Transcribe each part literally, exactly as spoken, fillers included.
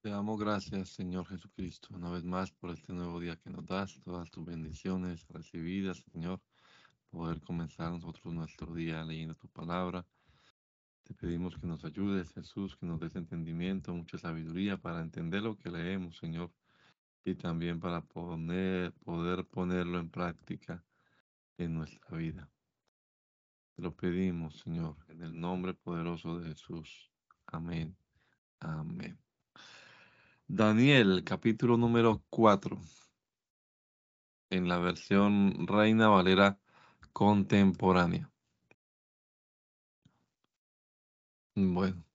Te damos gracias, Señor Jesucristo, una vez más por este nuevo día que nos das, todas tus bendiciones recibidas, Señor, poder comenzar nosotros nuestro día leyendo tu palabra. Te pedimos que nos ayudes, Jesús, que nos des entendimiento, mucha sabiduría para entender lo que leemos, Señor, y también para poner, poder ponerlo en práctica en nuestra vida. Te lo pedimos, Señor, en el nombre poderoso de Jesús. Amén. Amén. Daniel, capítulo número cuatro. En la versión Reina Valera contemporánea. Bueno,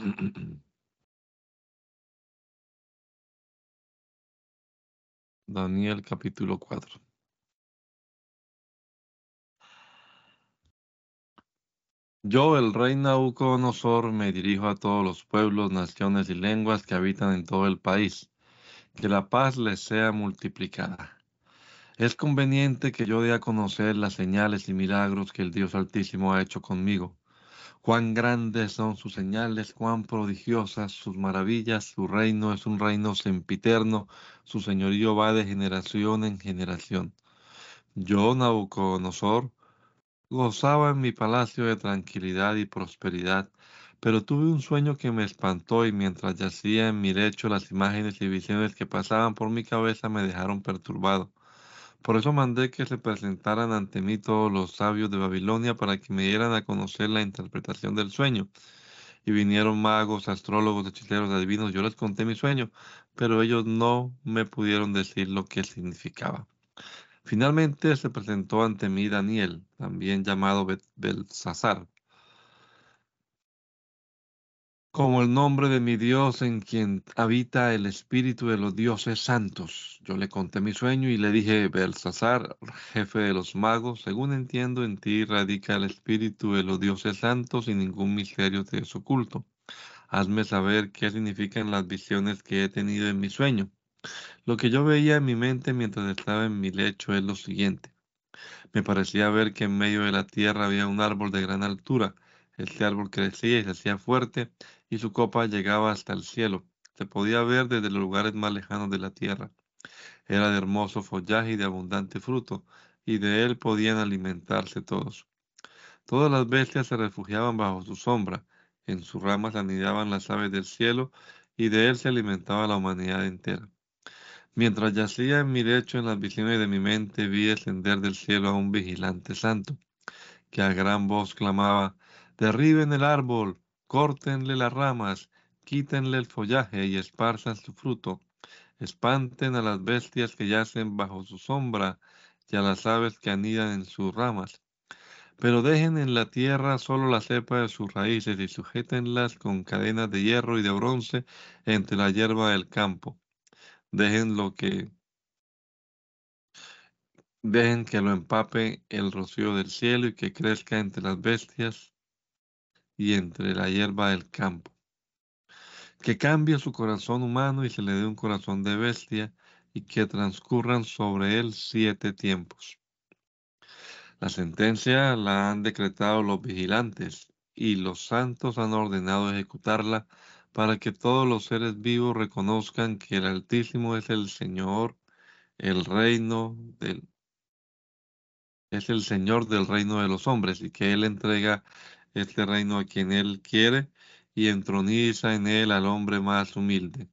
Daniel capítulo cuatro. Yo, el rey Nabucodonosor, me dirijo a todos los pueblos, naciones y lenguas que habitan en todo el país. Que la paz les sea multiplicada. Es conveniente que yo dé a conocer las señales y milagros que el Dios Altísimo ha hecho conmigo. Cuán grandes son sus señales, cuán prodigiosas sus maravillas, su reino es un reino sempiterno, su señorío va de generación en generación. Yo, Nabucodonosor, gozaba en mi palacio de tranquilidad y prosperidad, pero tuve un sueño que me espantó y mientras yacía en mi lecho las imágenes y visiones que pasaban por mi cabeza me dejaron perturbado. Por eso mandé que se presentaran ante mí todos los sabios de Babilonia para que me dieran a conocer la interpretación del sueño. Y vinieron magos, astrólogos, hechiceros, adivinos. Yo les conté mi sueño, pero ellos no me pudieron decir lo que significaba. Finalmente se presentó ante mí Daniel, también llamado Bet- Belsasar, como el nombre de mi Dios en quien habita el espíritu de los dioses santos. Yo le conté mi sueño y le dije, Belsasar, jefe de los magos, según entiendo, en ti radica el espíritu de los dioses santos y ningún misterio te es oculto. Hazme saber qué significan las visiones que he tenido en mi sueño. Lo que yo veía en mi mente mientras estaba en mi lecho es lo siguiente. Me parecía ver que en medio de la tierra había un árbol de gran altura. Este árbol crecía y se hacía fuerte, y su copa llegaba hasta el cielo. Se podía ver desde los lugares más lejanos de la tierra. Era de hermoso follaje y de abundante fruto, y de él podían alimentarse todos. Todas las bestias se refugiaban bajo su sombra. En sus ramas anidaban las aves del cielo, y de él se alimentaba la humanidad entera. Mientras yacía en mi lecho en las visiones de mi mente, vi descender del cielo a un vigilante santo, que a gran voz clamaba, derriben el árbol, córtenle las ramas, quítenle el follaje y esparzan su fruto, espanten a las bestias que yacen bajo su sombra y a las aves que anidan en sus ramas. Pero dejen en la tierra solo la cepa de sus raíces y sujétenlas con cadenas de hierro y de bronce entre la hierba del campo. Dejen lo que Dejen que lo empape el rocío del cielo y que crezca entre las bestias y entre la hierba del campo. Que cambie su corazón humano y se le dé un corazón de bestia y que transcurran sobre él siete tiempos. La sentencia la han decretado los vigilantes y los santos han ordenado ejecutarla para que todos los seres vivos reconozcan que el Altísimo es el Señor, el reino del es el Señor del reino de los hombres y que Él entrega este reino a quien Él quiere y entroniza en él al hombre más humilde.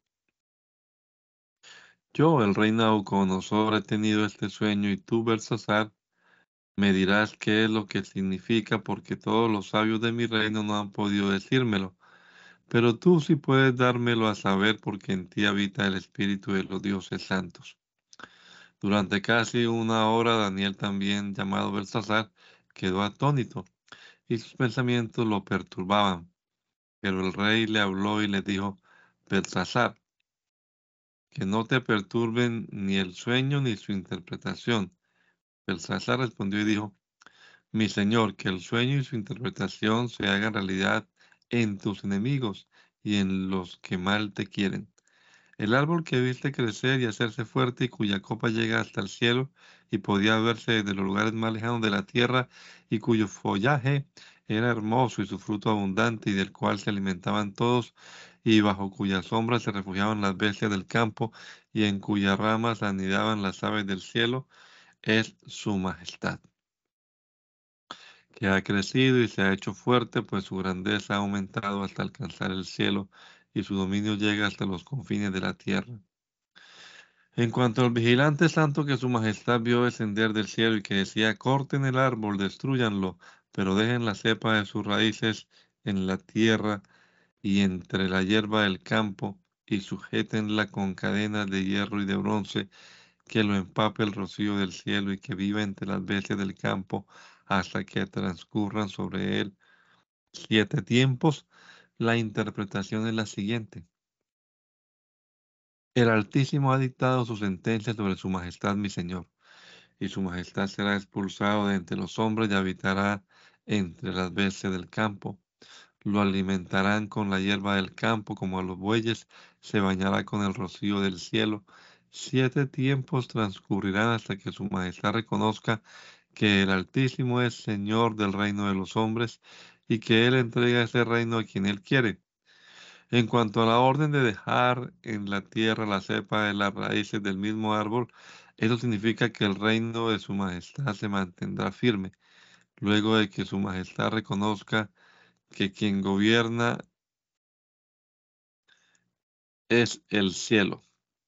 Yo, el rey Nabucodonosor, he tenido este sueño y tú, Belsasar, me dirás qué es lo que significa porque todos los sabios de mi reino no han podido decírmelo. Pero tú sí puedes dármelo a saber porque en ti habita el espíritu de los dioses santos. Durante casi una hora, Daniel, también llamado Belsasar, quedó atónito y sus pensamientos lo perturbaban. Pero el rey le habló y le dijo, Belsasar, que no te perturben ni el sueño ni su interpretación. Belsasar respondió y dijo, mi señor, que el sueño y su interpretación se hagan realidad en tus enemigos y en los que mal te quieren. El árbol que viste crecer y hacerse fuerte y cuya copa llega hasta el cielo y podía verse desde los lugares más lejanos de la tierra y cuyo follaje Era hermoso y su fruto abundante, y del cual se alimentaban todos, y bajo cuya sombra se refugiaban las bestias del campo, y en cuyas ramas anidaban las aves del cielo. Es su majestad, que ha crecido y se ha hecho fuerte, pues su grandeza ha aumentado hasta alcanzar el cielo, y su dominio llega hasta los confines de la tierra. En cuanto al vigilante santo que su majestad vio descender del cielo y que decía: corten el árbol, destrúyanlo, pero dejen la cepa de sus raíces en la tierra y entre la hierba del campo, y sujétenla con cadenas de hierro y de bronce, que lo empape el rocío del cielo, y que viva entre las bestias del campo hasta que transcurran sobre él siete tiempos. La interpretación es la siguiente: el Altísimo ha dictado su sentencia sobre su majestad mi señor, y su majestad será expulsado de entre los hombres y habitará entre las bestias del campo. Lo alimentarán con la hierba del campo como a los bueyes, se bañará con el rocío del cielo. Siete tiempos transcurrirán hasta que su majestad reconozca que el Altísimo es Señor del reino de los hombres, y que Él entrega ese reino a quien Él quiere. En cuanto a la orden de dejar en la tierra la cepa de las raíces del mismo árbol, eso significa que el reino de su majestad se mantendrá firme, luego de que su majestad reconozca que quien gobierna es el cielo.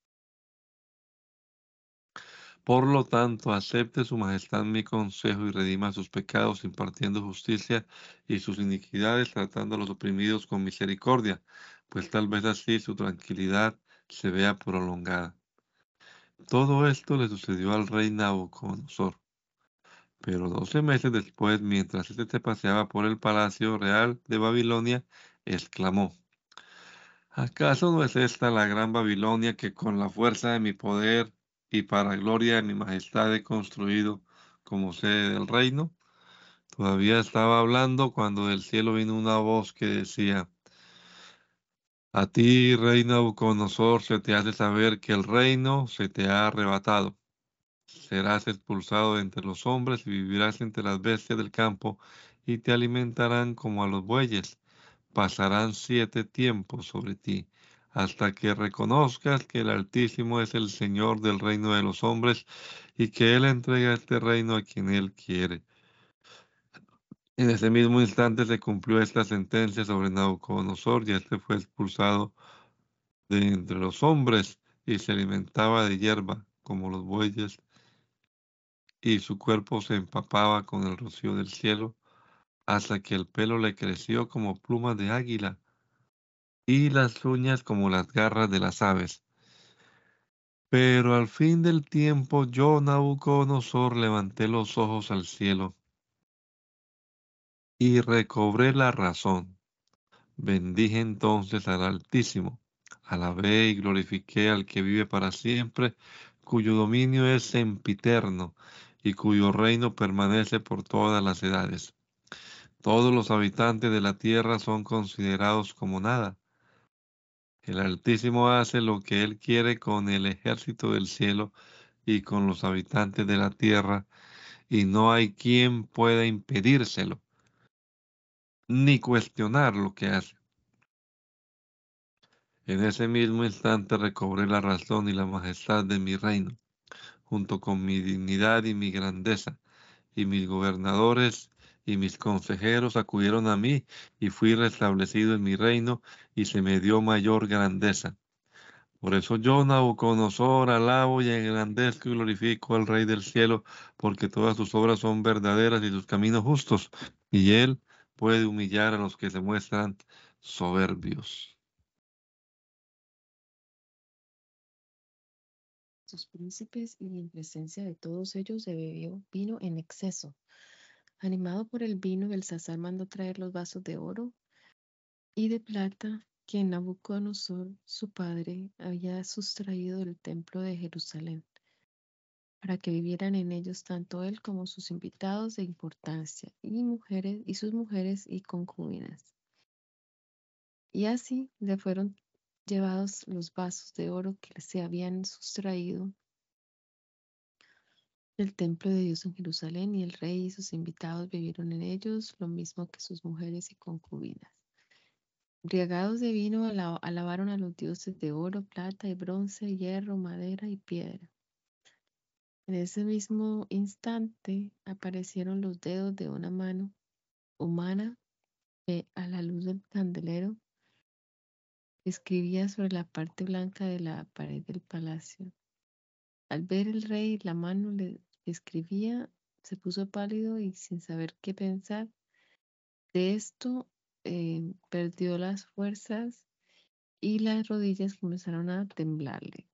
Por lo tanto, acepte su majestad mi consejo y redima sus pecados, impartiendo justicia, y sus iniquidades, tratando a los oprimidos con misericordia, pues tal vez así su tranquilidad se vea prolongada. Todo esto le sucedió al rey Nabucodonosor. Pero doce meses después, mientras éste se paseaba por el palacio real de Babilonia, exclamó: ¿acaso no es esta la gran Babilonia que con la fuerza de mi poder y para gloria de mi majestad he construido como sede del reino? Todavía estaba hablando cuando del cielo vino una voz que decía: a ti, rey Nabucodonosor, se te hace saber que el reino se te ha arrebatado. Serás expulsado de entre los hombres y vivirás entre las bestias del campo, y te alimentarán como a los bueyes. Pasarán siete tiempos sobre ti, hasta que reconozcas que el Altísimo es el Señor del reino de los hombres, y que Él entrega este reino a quien Él quiere. En ese mismo instante se cumplió esta sentencia sobre Nabucodonosor, y éste fue expulsado de entre los hombres, y se alimentaba de hierba como los bueyes, y su cuerpo se empapaba con el rocío del cielo, hasta que el pelo le creció como plumas de águila, y las uñas como las garras de las aves. Pero al fin del tiempo yo, Nabucodonosor, levanté los ojos al cielo y recobré la razón. Bendije entonces al Altísimo, alabé y glorifiqué al que vive para siempre, cuyo dominio es sempiterno y cuyo reino permanece por todas las edades. Todos los habitantes de la tierra son considerados como nada. El Altísimo hace lo que Él quiere con el ejército del cielo y con los habitantes de la tierra, y no hay quien pueda impedírselo, ni cuestionar lo que hace. En ese mismo instante recobré la razón y la majestad de mi reino, junto con mi dignidad y mi grandeza, y mis gobernadores y mis consejeros acudieron a mí, y fui restablecido en mi reino, y se me dio mayor grandeza. Por eso yo, Nabucodonosor, alabo y engrandezco y glorifico al Rey del cielo, porque todas sus obras son verdaderas y sus caminos justos, y él puede humillar a los que se muestran soberbios. Sus príncipes, y en presencia de todos ellos se bebió vino en exceso. Animado por el vino, Belsasar mandó traer los vasos de oro y de plata que Nabucodonosor, su padre, había sustraído del templo de Jerusalén, para que vivieran en ellos tanto él como sus invitados de importancia, y mujeres, y sus mujeres y concubinas. Y así le fueron llevados los vasos de oro que se habían sustraído el templo de Dios en Jerusalén, y el rey y sus invitados vivieron en ellos, lo mismo que sus mujeres y concubinas. Embriagados de vino, ala- alabaron a los dioses de oro, plata y bronce, hierro, madera y piedra. En ese mismo instante aparecieron los dedos de una mano humana que, a la luz del candelero, escribía sobre la parte blanca de la pared del palacio. Al ver el rey la mano le escribía, se puso pálido y, sin saber qué pensar de esto, eh, perdió las fuerzas y las rodillas comenzaron a temblarle.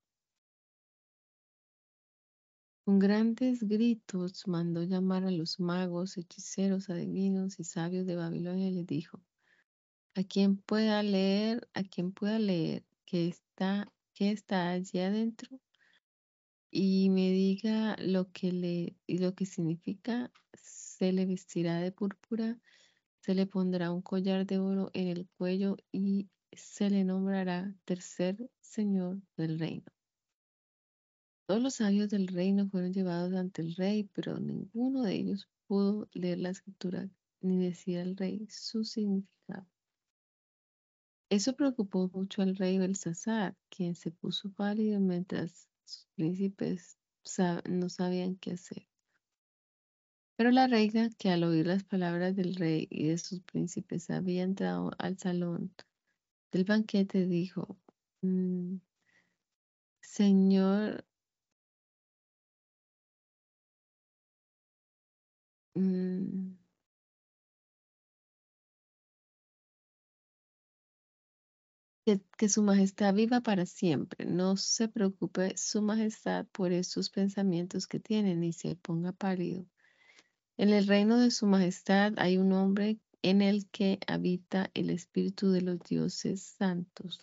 Con grandes gritos mandó llamar a los magos, hechiceros, adivinos y sabios de Babilonia y les dijo: A quien pueda leer, a quien pueda leer que está, que está allí adentro y me diga lo que le y lo que significa, se le vestirá de púrpura, se le pondrá un collar de oro en el cuello y se le nombrará tercer señor del reino. Todos los sabios del reino fueron llevados ante el rey, pero ninguno de ellos pudo leer la escritura ni decir al rey su significado. Eso preocupó mucho al rey Belsasar, quien se puso pálido mientras sus príncipes sa- no sabían qué hacer. Pero la reina, que al oír las palabras del rey y de sus príncipes había entrado al salón del banquete, dijo: "Mm, Señor, mm, que, que su majestad viva para siempre. No se preocupe su majestad por estos pensamientos que tiene, ni se ponga pálido. En el reino de su majestad hay un hombre en el que habita el espíritu de los dioses santos.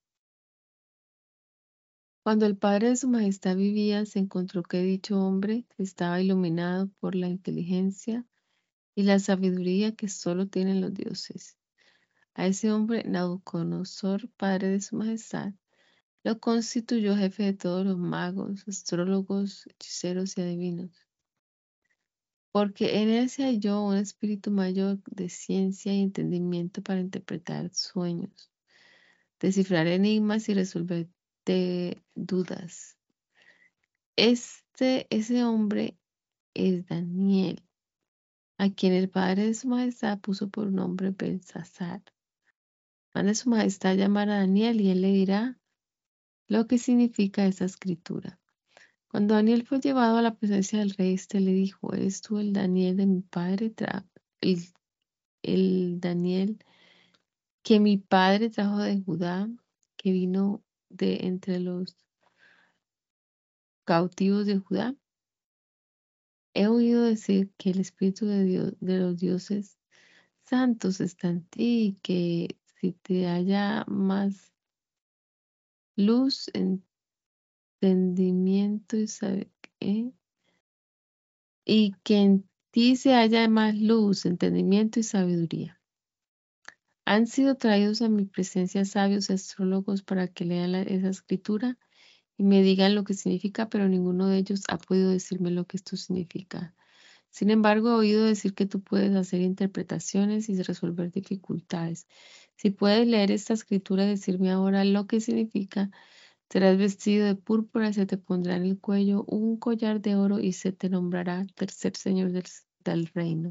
Cuando el padre de su majestad vivía, se encontró que dicho hombre estaba iluminado por la inteligencia y la sabiduría que solo tienen los dioses. A ese hombre Nabucodonosor, padre de su majestad, lo constituyó jefe de todos los magos, astrólogos, hechiceros y adivinos, porque en él se halló un espíritu mayor de ciencia y entendimiento para interpretar sueños, descifrar enigmas y resolver de dudas. Este, ese hombre es Daniel, a quien el padre de su majestad puso por nombre Belsasar. Mande su majestad llamar a Daniel y él le dirá lo que significa esa escritura. Cuando Daniel fue llevado a la presencia del rey, éste le dijo: ¿Eres tú el Daniel de mi padre? Tra el, el Daniel que mi padre trajo de Judá, que vino de entre los cautivos de Judá. He oído decir que el Espíritu de Dios, de los dioses santos está en ti, y que si te haya más luz, entendimiento y saber, ¿eh? y que en ti se haya más luz, entendimiento y sabiduría. Han sido traídos a mi presencia sabios y astrólogos para que lean la- esa escritura y me digan lo que significa, pero ninguno de ellos ha podido decirme lo que esto significa. Sin embargo, he oído decir que tú puedes hacer interpretaciones y resolver dificultades. Si puedes leer esta escritura y decirme ahora lo que significa, serás vestido de púrpura, se te pondrá en el cuello un collar de oro y se te nombrará tercer señor del, del reino.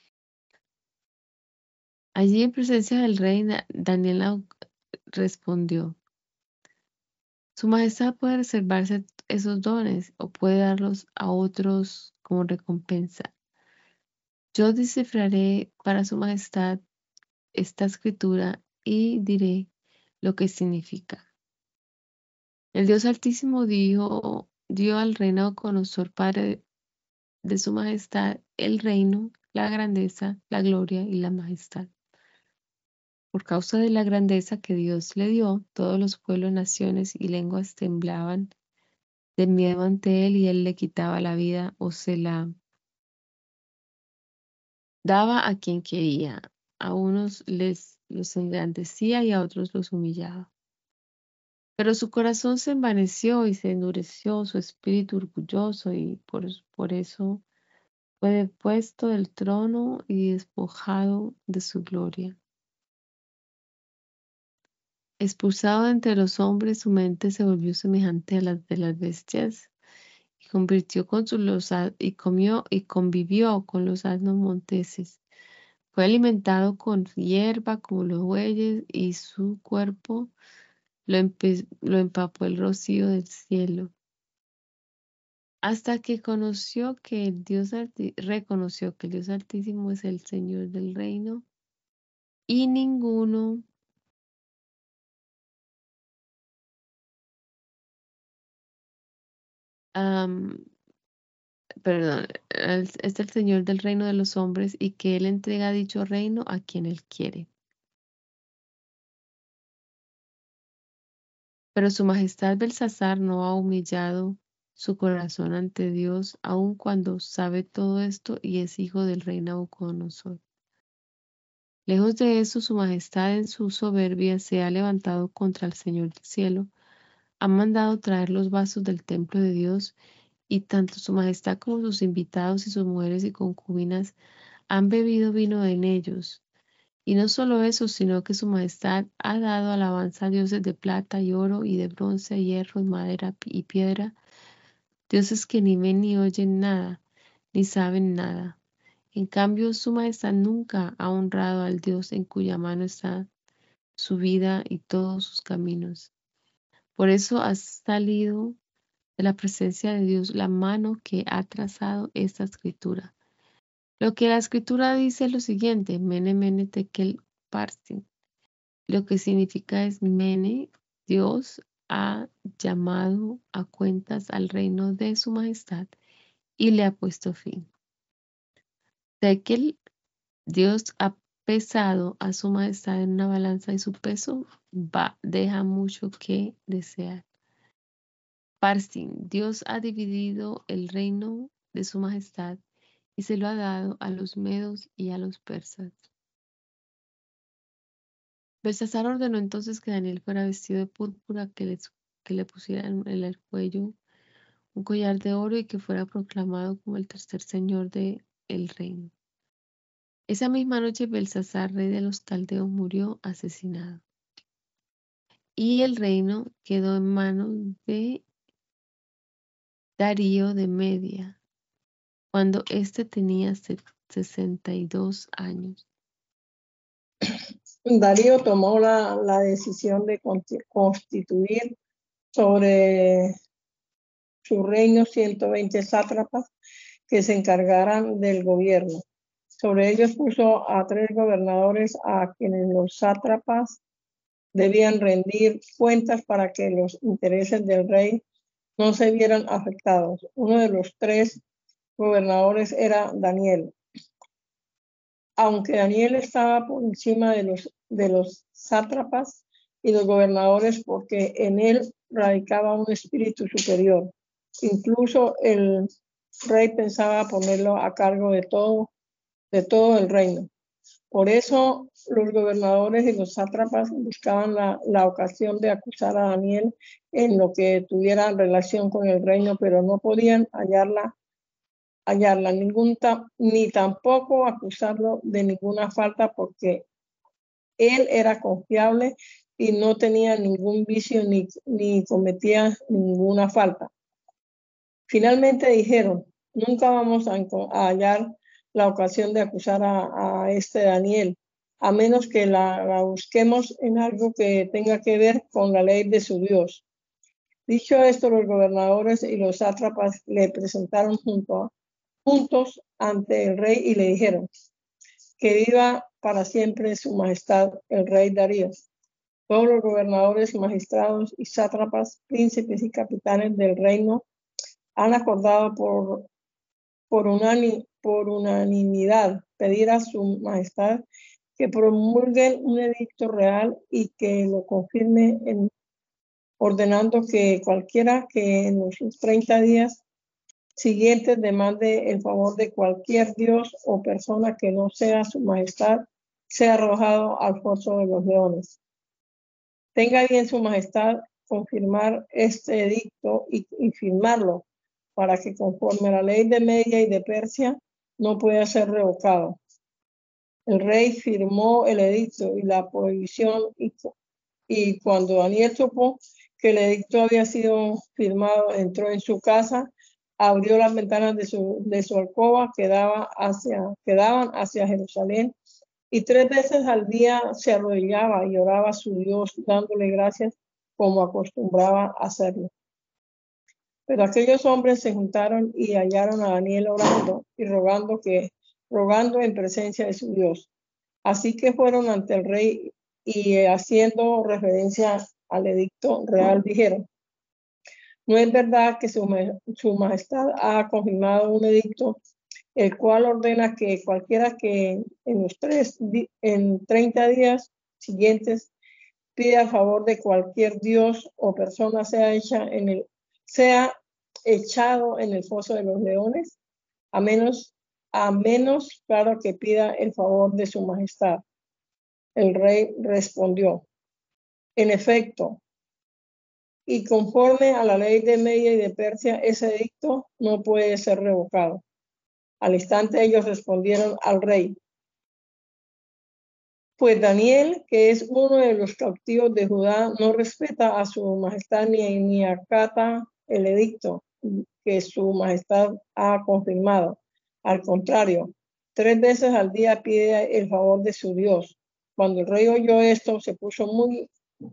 Allí, en presencia del rey, Da- Daniel respondió: Su majestad puede reservarse esos dones o puede darlos a otros como recompensa. Yo descifraré para su majestad esta escritura y diré lo que significa. El Dios Altísimo dijo, dio al rey Nabucodonosor, padre de su majestad, el reino, la grandeza, la gloria y la majestad. Por causa de la grandeza que Dios le dio, todos los pueblos, naciones y lenguas temblaban de miedo ante él, y él le quitaba la vida o se la daba a quien quería. A unos les los engrandecía y a otros los humillaba. Pero su corazón se envaneció y se endureció su espíritu orgulloso, y por, por eso fue depuesto del trono y despojado de su gloria. Expulsado de entre los hombres, su mente se volvió semejante a la de las bestias, y convirtió con sus los a- y comió y convivió con los asnos monteses. Fue alimentado con hierba como los bueyes, y su cuerpo lo, empe- lo empapó el rocío del cielo. Hasta que conoció que el Dios Alti- reconoció que el Dios Altísimo es el Señor del reino, y ninguno am, perdón, es es el Señor del reino de los hombres, y que Él entrega dicho reino a quien Él quiere. Pero su majestad Belsasar no ha humillado su corazón ante Dios, aun cuando sabe todo esto y es hijo del rey Nabucodonosor. Lejos de eso, su majestad en su soberbia se ha levantado contra el Señor del cielo, ha mandado traer los vasos del templo de Dios, y tanto su majestad como sus invitados y sus mujeres y concubinas han bebido vino en ellos. Y no solo eso, sino que su majestad ha dado alabanza a dioses de plata y oro y de bronce, hierro y madera y piedra, dioses que ni ven ni oyen nada, ni saben nada. En cambio, su majestad nunca ha honrado al Dios en cuya mano está su vida y todos sus caminos. Por eso ha salido de la presencia de Dios la mano que ha trazado esta escritura. Lo que la escritura dice es lo siguiente: Mene, Mene, Tekel, Parsin. Lo que significa es: Mene, Dios ha llamado a cuentas al reino de su majestad y le ha puesto fin. Tekel, Dios ha pesado a su majestad en una balanza, y su peso va, deja mucho que desear. Parsin, Dios ha dividido el reino de su majestad y se lo ha dado a los medos y a los persas. Belsasar ordenó entonces que Daniel fuera vestido de púrpura, que le, que le pusieran en el cuello un collar de oro, y que fuera proclamado como el tercer señor del reino. Esa misma noche Belsasar, rey de los caldeos, murió asesinado, y el reino quedó en manos de Darío de Media, cuando éste tenía sesenta y dos años. Darío tomó la, la decisión de constituir sobre su reino ciento veinte sátrapas que se encargaran del gobierno. Sobre ellos puso a tres gobernadores a quienes los sátrapas debían rendir cuentas para que los intereses del rey no se vieran afectados. Uno de los tres gobernadores era Daniel. Aunque Daniel estaba por encima de los, de los sátrapas y los gobernadores, porque en él radicaba un espíritu superior. Incluso el rey pensaba ponerlo a cargo de todo, de todo el reino. Por eso los gobernadores y los sátrapas buscaban la, la ocasión de acusar a Daniel en lo que tuviera relación con el reino, pero no podían hallarla hallarla ningún ni tampoco acusarlo de ninguna falta, porque él era confiable y no tenía ningún vicio ni, ni cometía ninguna falta. Finalmente dijeron: nunca vamos a, a hallar la ocasión de acusar a, a este Daniel, a menos que la, la busquemos en algo que tenga que ver con la ley de su Dios. Dicho esto, los gobernadores y los sátrapas le presentaron junto a juntos ante el rey y le dijeron: que viva para siempre su majestad el rey Darío. Todos los gobernadores, magistrados y sátrapas, príncipes y capitanes del reino han acordado por, por, unani, por unanimidad pedir a su majestad que promulguen un edicto real y que lo confirme en, ordenando que cualquiera que en los treinta días siguientes demande el favor de cualquier dios o persona que no sea su majestad, sea arrojado al foso de los leones. Tenga bien su majestad confirmar este edicto y, y firmarlo, para que conforme a la ley de Media y de Persia no pueda ser revocado. El rey firmó el edicto y la prohibición, y, y cuando Daniel supo que el edicto había sido firmado, entró en su casa, abrió las ventanas de su, de su alcoba que, daba hacia, que daban hacia Jerusalén, y tres veces al día se arrodillaba y oraba a su Dios, dándole gracias como acostumbraba hacerlo. Pero aquellos hombres se juntaron y hallaron a Daniel orando y rogando, que, rogando en presencia de su Dios. Así que fueron ante el rey y eh, haciendo referencia al edicto real dijeron: no es verdad que su, su majestad ha confirmado un edicto el cual ordena que cualquiera que en los tres, en treinta días siguientes pida a favor de cualquier dios o persona sea hecha en el, sea echado en el foso de los leones, a menos, a menos, claro, que pida el favor de su majestad. El rey respondió: en efecto, y conforme a la ley de Media y de Persia, ese edicto no puede ser revocado. Al instante ellos respondieron al rey: pues Daniel, que es uno de los cautivos de Judá, no respeta a su majestad ni, ni acata el edicto que su majestad ha confirmado. Al contrario, tres veces al día pide el favor de su Dios. Cuando el rey oyó esto, se puso muy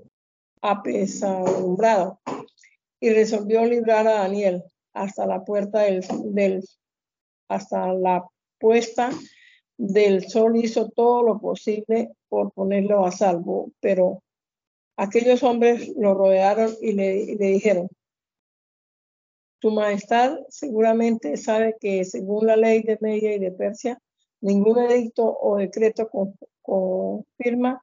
apesadumbrado y resolvió librar a Daniel hasta la puerta del, del hasta la puesta del sol. Hizo todo lo posible por ponerlo a salvo, pero aquellos hombres lo rodearon y le, y le dijeron: tu majestad seguramente sabe que según la ley de Media y de Persia, ningún edicto o decreto con, confirma,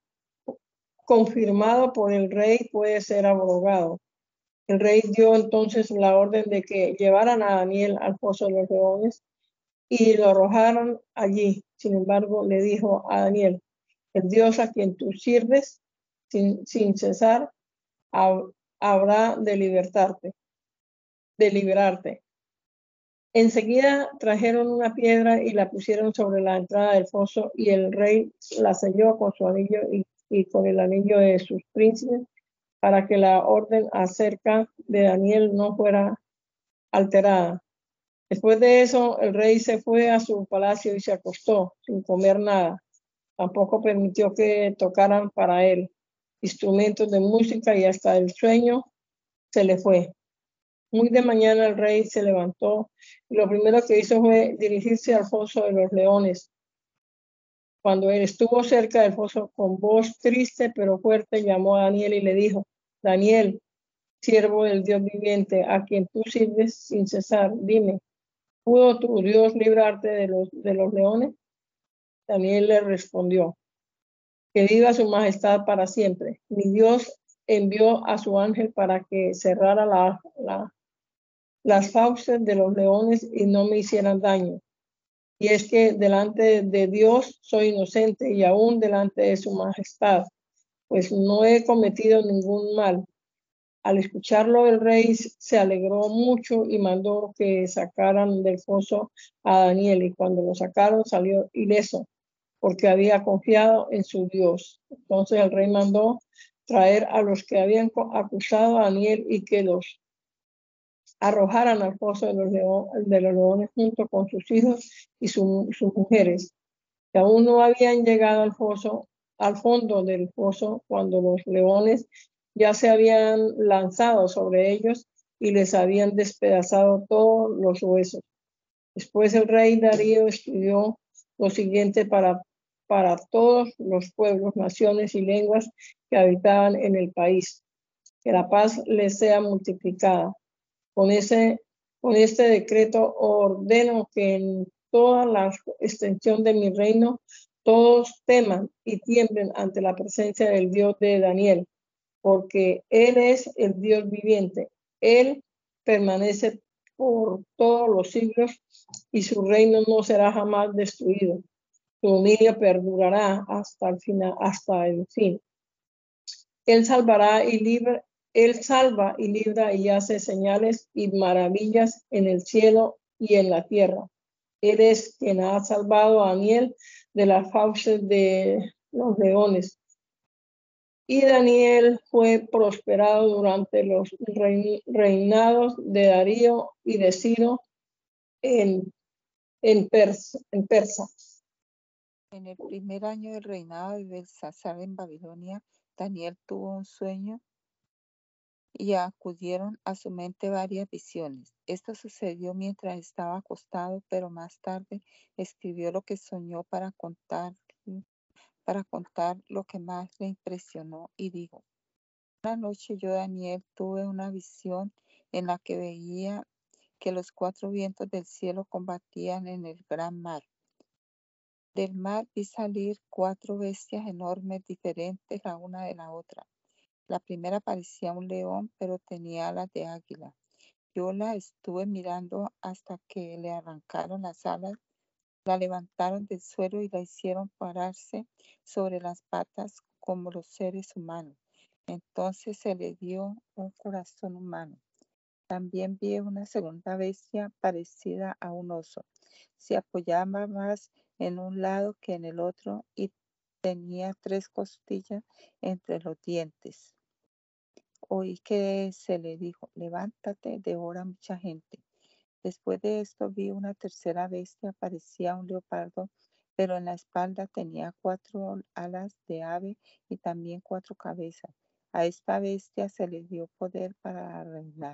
confirmado por el rey puede ser abrogado. El rey dio entonces la orden de que llevaran a Daniel al foso de los leones y lo arrojaron allí. Sin embargo, le dijo a Daniel: el Dios a quien tú sirves sin, sin cesar hab, habrá de libertarte, de liberarte. Enseguida trajeron una piedra y la pusieron sobre la entrada del foso, y el rey la selló con su anillo y, y con el anillo de sus príncipes, para que la orden acerca de Daniel no fuera alterada. Después de eso, el rey se fue a su palacio y se acostó sin comer nada. Tampoco permitió que tocaran para él instrumentos de música, y hasta el sueño se le fue. Muy de mañana el rey se levantó y lo primero que hizo fue dirigirse al foso de los leones. Cuando él estuvo cerca del foso, con voz triste pero fuerte llamó a Daniel y le dijo: Daniel, siervo del Dios viviente, a quien tú sirves sin cesar, dime, ¿pudo tu Dios librarte de los, de los leones? Daniel le respondió: que viva su majestad para siempre. Mi Dios envió a su ángel para que cerrara la, la, las fauces de los leones y no me hicieran daño. Y es que delante de Dios soy inocente, y aún delante de su majestad, pues no he cometido ningún mal. Al escucharlo, el rey se alegró mucho y mandó que sacaran del foso a Daniel, y cuando lo sacaron salió ileso, porque había confiado en su Dios. Entonces el rey mandó traer a los que habían acusado a Daniel y que los arrojaran al foso de los, leones, de los leones junto con sus hijos y su, sus mujeres, que aún no habían llegado al foso, al fondo del foso, cuando los leones ya se habían lanzado sobre ellos y les habían despedazado todos los huesos. Después el rey Darío escribió lo siguiente para, para todos los pueblos, naciones y lenguas que habitaban en el país: que la paz les sea multiplicada. Con, ese, con este decreto ordeno que en toda la extensión de mi reino todos teman y tiemblen ante la presencia del Dios de Daniel, porque Él es el Dios viviente. Él permanece por todos los siglos y su reino no será jamás destruido. Su dominio perdurará hasta el final, hasta el fin. Él salvará y, libre, Él salva y libra y hace señales y maravillas en el cielo y en la tierra. Él es quien ha salvado a Daniel de las fauces de los leones. Y Daniel fue prosperado durante los reinados de Darío y de Ciro en, en, Persa, en Persa. En el primer año del reinado de Belsasar en Babilonia, Daniel tuvo un sueño y acudieron a su mente varias visiones. Esto sucedió mientras estaba acostado, pero más tarde escribió lo que soñó para contar, para contar lo que más le impresionó y dijo: una noche yo, Daniel, tuve una visión en la que veía que los cuatro vientos del cielo combatían en el gran mar. Del mar vi salir cuatro bestias enormes, diferentes la una de la otra. La primera parecía un león, pero tenía alas de águila. Yo la estuve mirando hasta que le arrancaron las alas, la levantaron del suelo y la hicieron pararse sobre las patas como los seres humanos. Entonces se le dio un corazón humano. También vi una segunda bestia parecida a un oso. Se apoyaba más en un lado que en el otro y tenía tres costillas entre los dientes. Oí que se le dijo: levántate, devora mucha gente. Después de esto vi una tercera bestia, parecía un leopardo, pero en la espalda tenía cuatro alas de ave y también cuatro cabezas. A esta bestia se le dio poder para reinar.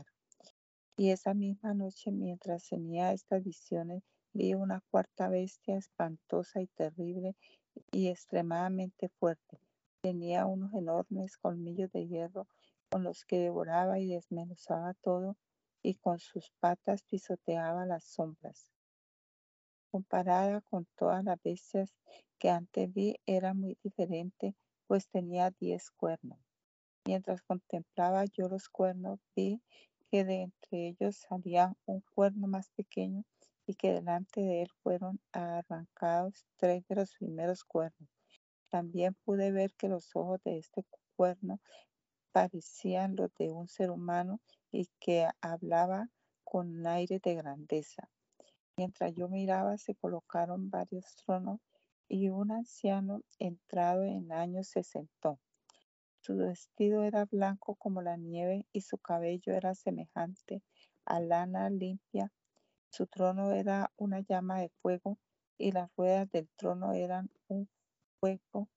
Y esa misma noche, mientras tenía estas visiones, vi una cuarta bestia espantosa y terrible y extremadamente fuerte. Tenía unos enormes colmillos de hierro con los que devoraba y desmenuzaba todo, y con sus patas pisoteaba las sombras. Comparada con todas las bestias que antes vi, era muy diferente, pues tenía diez cuernos. Mientras contemplaba yo los cuernos, vi que de entre ellos salía un cuerno más pequeño y que delante de él fueron arrancados tres de los primeros cuernos. También pude ver que los ojos de este cuerno parecían los de un ser humano y que hablaba con aire de grandeza. Mientras yo miraba, se colocaron varios tronos y un anciano entrado en años se sentó. Su vestido era blanco como la nieve y su cabello era semejante a lana limpia. Su trono era una llama de fuego y las ruedas del trono eran un fuego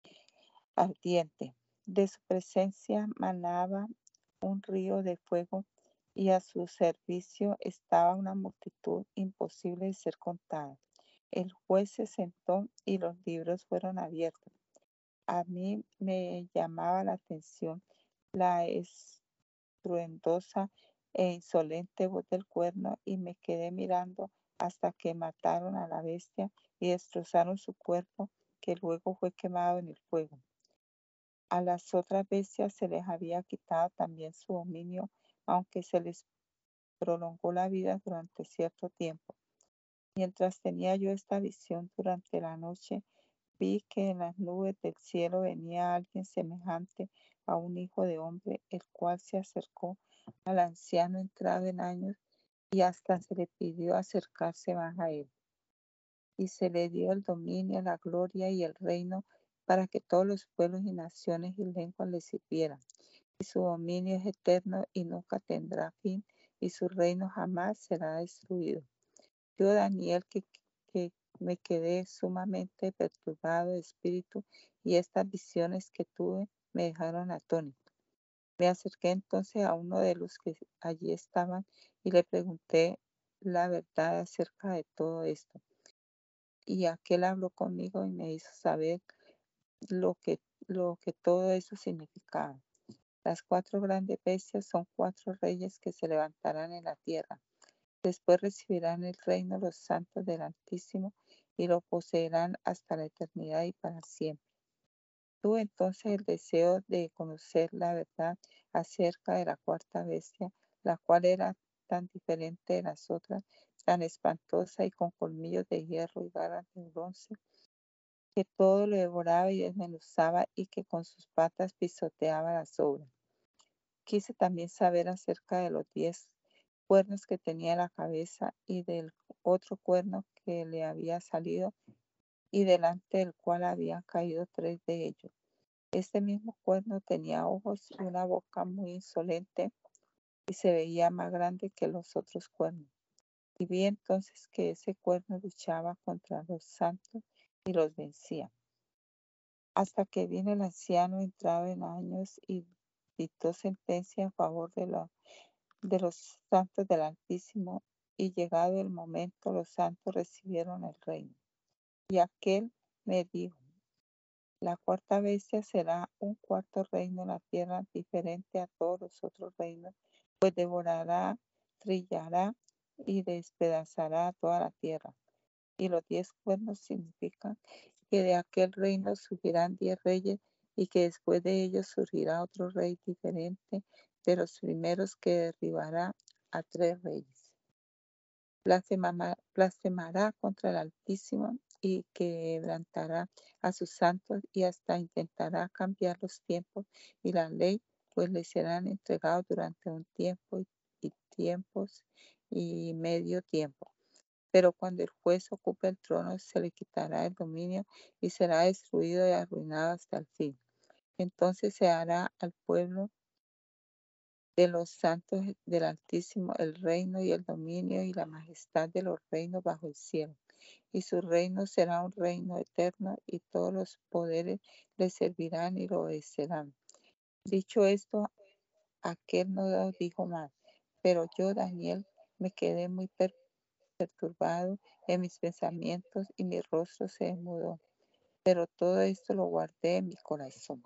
ardiente. De su presencia manaba un río de fuego y a su servicio estaba una multitud imposible de ser contada. El juez se sentó y los libros fueron abiertos. A mí me llamaba la atención la estruendosa e insolente voz del cuerno y me quedé mirando hasta que mataron a la bestia y destrozaron su cuerpo, que luego fue quemado en el fuego. A las otras bestias se les había quitado también su dominio, aunque se les prolongó la vida durante cierto tiempo. Mientras tenía yo esta visión durante la noche, vi que en las nubes del cielo venía alguien semejante a un hijo de hombre, el cual se acercó al anciano entrado en años y hasta se le pidió acercarse más a él. Y se le dio el dominio, la gloria y el reino para que todos los pueblos y naciones y lenguas le sirvieran. Y su dominio es eterno y nunca tendrá fin, y su reino jamás será destruido. Yo, Daniel, que, que me quedé sumamente perturbado de espíritu, y estas visiones que tuve me dejaron atónito. Me acerqué entonces a uno de los que allí estaban y le pregunté la verdad acerca de todo esto. Y aquel habló conmigo y me hizo saber lo que, lo que todo eso significaba. Las cuatro grandes bestias son cuatro reyes que se levantarán en la tierra. Después recibirán el reino los santos del Altísimo y lo poseerán hasta la eternidad y para siempre. Tuve entonces el deseo de conocer la verdad acerca de la cuarta bestia, la cual era tan diferente de las otras, tan espantosa y con colmillos de hierro y garras de bronce, que todo lo devoraba y desmenuzaba y que con sus patas pisoteaba las obras. Quise también saber acerca de los diez cuernos que tenía en la cabeza y del otro cuerno que le había salido y delante del cual habían caído tres de ellos. Este mismo cuerno tenía ojos y una boca muy insolente y se veía más grande que los otros cuernos. Y vi entonces que ese cuerno luchaba contra los santos y los vencía. Hasta que vino el anciano entrado en años y dictó sentencia en favor de, la, de los santos del Altísimo, y llegado el momento los santos recibieron el reino. Y aquel me dijo, la cuarta bestia será un cuarto reino en la tierra diferente a todos los otros reinos, pues devorará, trillará y despedazará toda la tierra. Y los diez cuernos significan que de aquel reino surgirán diez reyes y que después de ellos surgirá otro rey diferente de los primeros que derribará a tres reyes. Blasfemará, blasfemará contra el Altísimo y quebrantará a sus santos y hasta intentará cambiar los tiempos y la ley, pues le serán entregados durante un tiempo y tiempos y medio tiempo. Pero cuando el juez ocupe el trono, se le quitará el dominio y será destruido y arruinado hasta el fin. Entonces se hará al pueblo de los santos del Altísimo el reino y el dominio y la majestad de los reinos bajo el cielo. Y su reino será un reino eterno y todos los poderes le servirán y lo obedecerán. Dicho esto, aquel no dijo más, pero yo, Daniel, me quedé muy perturbado en mis pensamientos y mi rostro se desmudó. Pero todo esto lo guardé en mi corazón.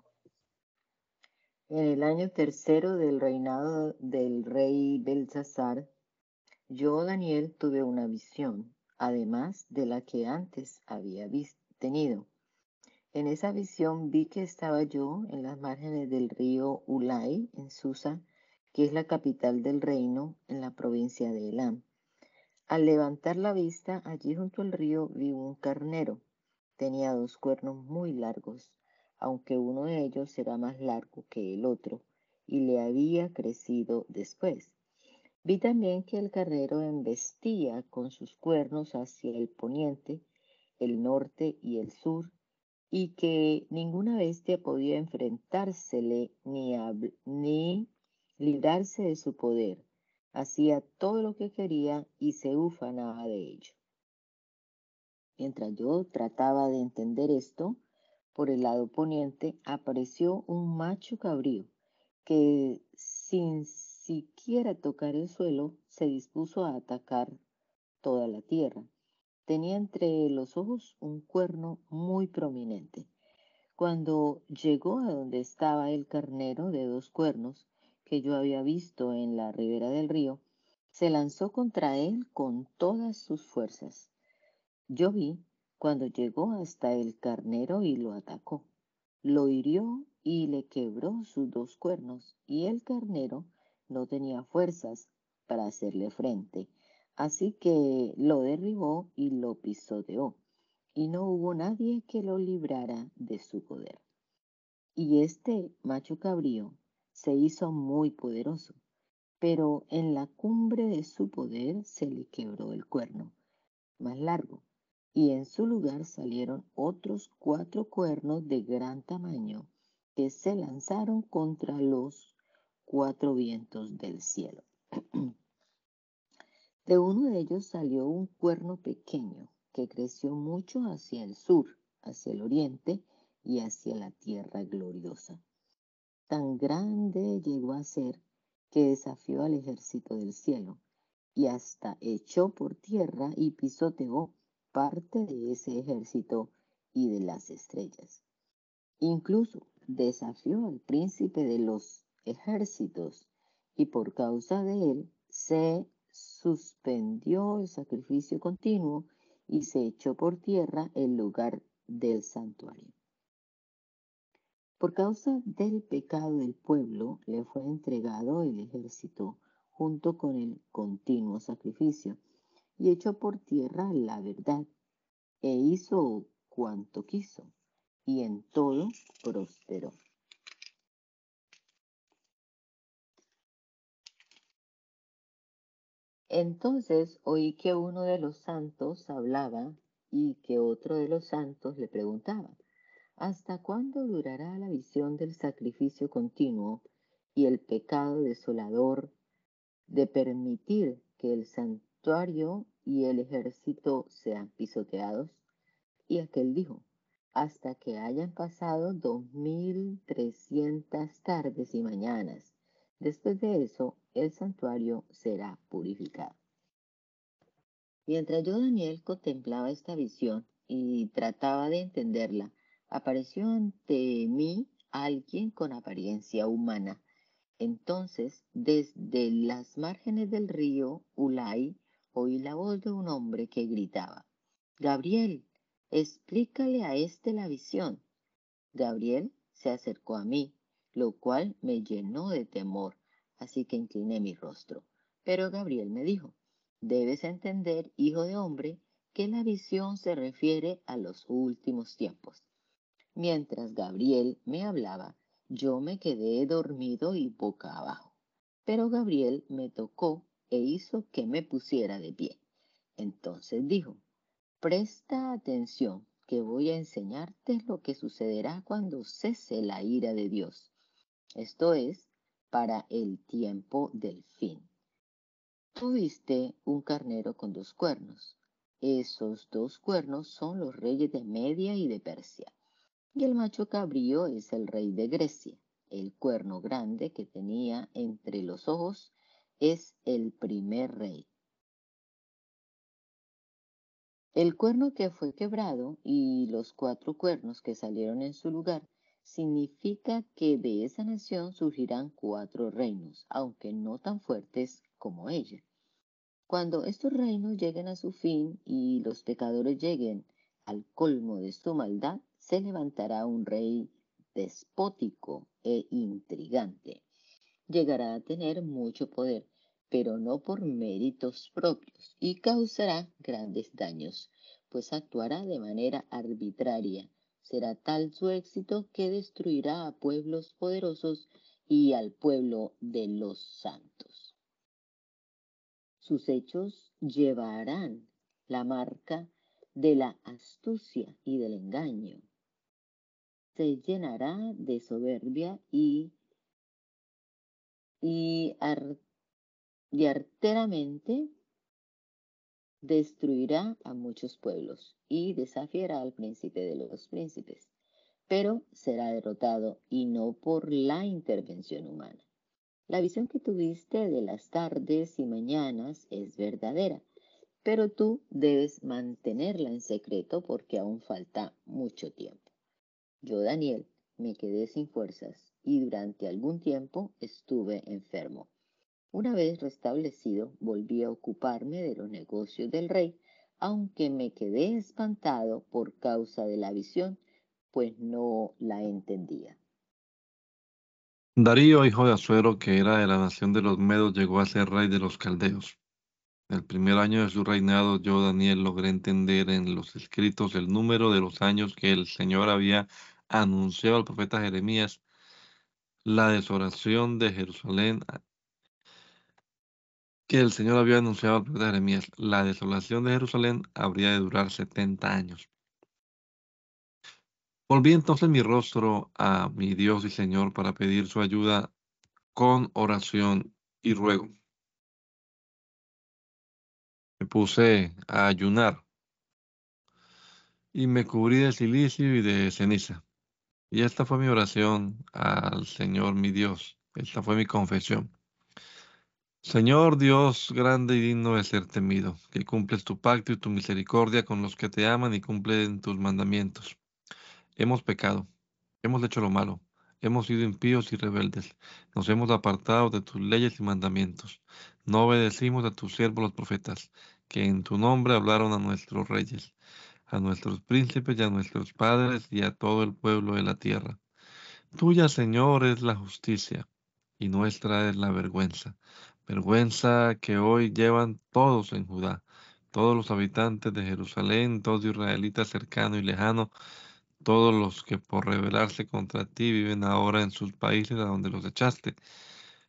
En el año tercero del reinado del rey Belsasar, yo, Daniel, tuve una visión, además de la que antes había tenido. En esa visión vi que estaba yo en las márgenes del río Ulai, en Susa, que es la capital del reino, en la provincia de Elam. Al levantar la vista, allí junto al río vi un carnero. Tenía dos cuernos muy largos, aunque uno de ellos era más largo que el otro, y le había crecido después. Vi también que el carnero embestía con sus cuernos hacia el poniente, el norte y el sur, y que ninguna bestia podía enfrentársele ni, ni librarse de su poder. Hacía todo lo que quería y se ufanaba de ello. Mientras yo trataba de entender esto, por el lado poniente apareció un macho cabrío que, sin siquiera tocar el suelo, se dispuso a atacar toda la tierra. Tenía entre los ojos un cuerno muy prominente. Cuando llegó a donde estaba el carnero de dos cuernos, que yo había visto en la ribera del río, se lanzó contra él con todas sus fuerzas. Yo vi cuando llegó hasta el carnero y lo atacó. Lo hirió y le quebró sus dos cuernos, y el carnero no tenía fuerzas para hacerle frente, así que lo derribó y lo pisoteó, y no hubo nadie que lo librara de su poder. Y este macho cabrío se hizo muy poderoso, pero en la cumbre de su poder se le quebró el cuerno más largo, y en su lugar salieron otros cuatro cuernos de gran tamaño que se lanzaron contra los cuatro vientos del cielo. De uno de ellos salió un cuerno pequeño que creció mucho hacia el sur, hacia el oriente y hacia la tierra gloriosa. Tan grande llegó a ser que desafió al ejército del cielo y hasta echó por tierra y pisoteó parte de ese ejército y de las estrellas. Incluso desafió al príncipe de los ejércitos y por causa de él se suspendió el sacrificio continuo y se echó por tierra el lugar del santuario. Por causa del pecado del pueblo le fue entregado el ejército junto con el continuo sacrificio, y echó por tierra la verdad, e hizo cuanto quiso, y en todo prosperó. Entonces oí que uno de los santos hablaba y que otro de los santos le preguntaba, ¿hasta cuándo durará la visión del sacrificio continuo y el pecado desolador de permitir que el santuario y el ejército sean pisoteados? Y aquel dijo, hasta que hayan pasado dos mil trescientas tardes y mañanas. Después de eso, el santuario será purificado. Mientras yo, Daniel, contemplaba esta visión y trataba de entenderla, apareció ante mí alguien con apariencia humana. Entonces, desde las márgenes del río Ulai, oí la voz de un hombre que gritaba, Gabriel, explícale a este la visión. Gabriel se acercó a mí, lo cual me llenó de temor, así que incliné mi rostro. Pero Gabriel me dijo, debes entender, hijo de hombre, que la visión se refiere a los últimos tiempos. Mientras Gabriel me hablaba, yo me quedé dormido y boca abajo. Pero Gabriel me tocó e hizo que me pusiera de pie. Entonces dijo, presta atención, que voy a enseñarte lo que sucederá cuando cese la ira de Dios. Esto es, para el tiempo del fin. Tuviste un carnero con dos cuernos. Esos dos cuernos son los reyes de Media y de Persia. Y el macho cabrío es el rey de Grecia. El cuerno grande que tenía entre los ojos es el primer rey. El cuerno que fue quebrado y los cuatro cuernos que salieron en su lugar significa que de esa nación surgirán cuatro reinos, aunque no tan fuertes como ella. Cuando estos reinos lleguen a su fin y los pecadores lleguen al colmo de su maldad, se levantará un rey despótico e intrigante. Llegará a tener mucho poder, pero no por méritos propios, y causará grandes daños, pues actuará de manera arbitraria. Será tal su éxito que destruirá a pueblos poderosos y al pueblo de los santos. Sus hechos llevarán la marca de la astucia y del engaño. Se llenará de soberbia y, y, ar, y arteramente destruirá a muchos pueblos y desafiará al príncipe de los príncipes, pero será derrotado y no por la intervención humana. La visión que tuviste de las tardes y mañanas es verdadera, pero tú debes mantenerla en secreto porque aún falta mucho tiempo. Yo, Daniel, me quedé sin fuerzas y durante algún tiempo estuve enfermo. Una vez restablecido, volví a ocuparme de los negocios del rey, aunque me quedé espantado por causa de la visión, pues no la entendía. Darío, hijo de Asuero, que era de la nación de los Medos, llegó a ser rey de los caldeos. En el primer año de su reinado, yo, Daniel, logré entender en los escritos el número de los años que el Señor había anunciado al profeta Jeremías la desolación de Jerusalén, que el Señor había anunciado al profeta Jeremías, la desolación de Jerusalén habría de durar setenta años. Volví entonces mi rostro a mi Dios y Señor para pedir su ayuda con oración y ruego. Me puse a ayunar y me cubrí de silicio y de ceniza. Y esta fue mi oración al Señor mi Dios. Esta fue mi confesión. Señor Dios grande y digno de ser temido, que cumples tu pacto y tu misericordia con los que te aman y cumplen tus mandamientos. Hemos pecado, hemos hecho lo malo, hemos sido impíos y rebeldes, nos hemos apartado de tus leyes y mandamientos. No obedecimos a tus siervos los profetas, que en tu nombre hablaron a nuestros reyes, a nuestros príncipes y a nuestros padres y a todo el pueblo de la tierra. Tuya, Señor, es la justicia y nuestra es la vergüenza. Vergüenza que hoy llevan todos en Judá, todos los habitantes de Jerusalén, todo israelita cercano y lejano, todos los que por rebelarse contra ti viven ahora en sus países a donde los echaste.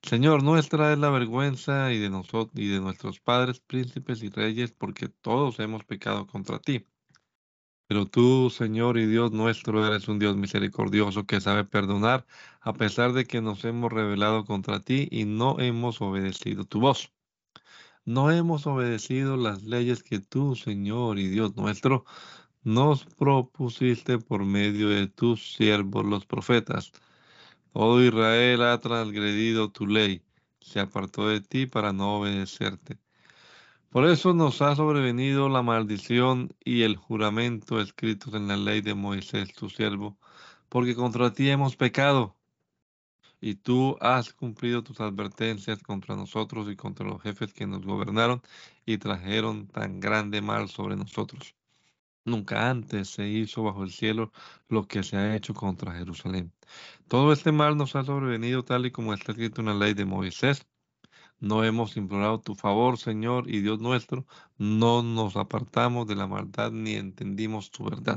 Señor, nuestra es la vergüenza y de nosotros y de nuestros padres, príncipes y reyes, porque todos hemos pecado contra ti. Pero tú, Señor y Dios nuestro, eres un Dios misericordioso que sabe perdonar, a pesar de que nos hemos rebelado contra ti y no hemos obedecido tu voz. No hemos obedecido las leyes que tú, Señor y Dios nuestro, nos propusiste por medio de tus siervos los profetas. Todo Israel ha transgredido tu ley, se apartó de ti para no obedecerte. Por eso nos ha sobrevenido la maldición y el juramento escritos en la ley de Moisés, tu siervo, porque contra ti hemos pecado, y tú has cumplido tus advertencias contra nosotros y contra los jefes que nos gobernaron y trajeron tan grande mal sobre nosotros. Nunca antes se hizo bajo el cielo lo que se ha hecho contra Jerusalén. Todo este mal nos ha sobrevenido tal y como está escrito en la ley de Moisés. No hemos implorado tu favor, Señor y Dios nuestro, no nos apartamos de la maldad ni entendimos tu verdad.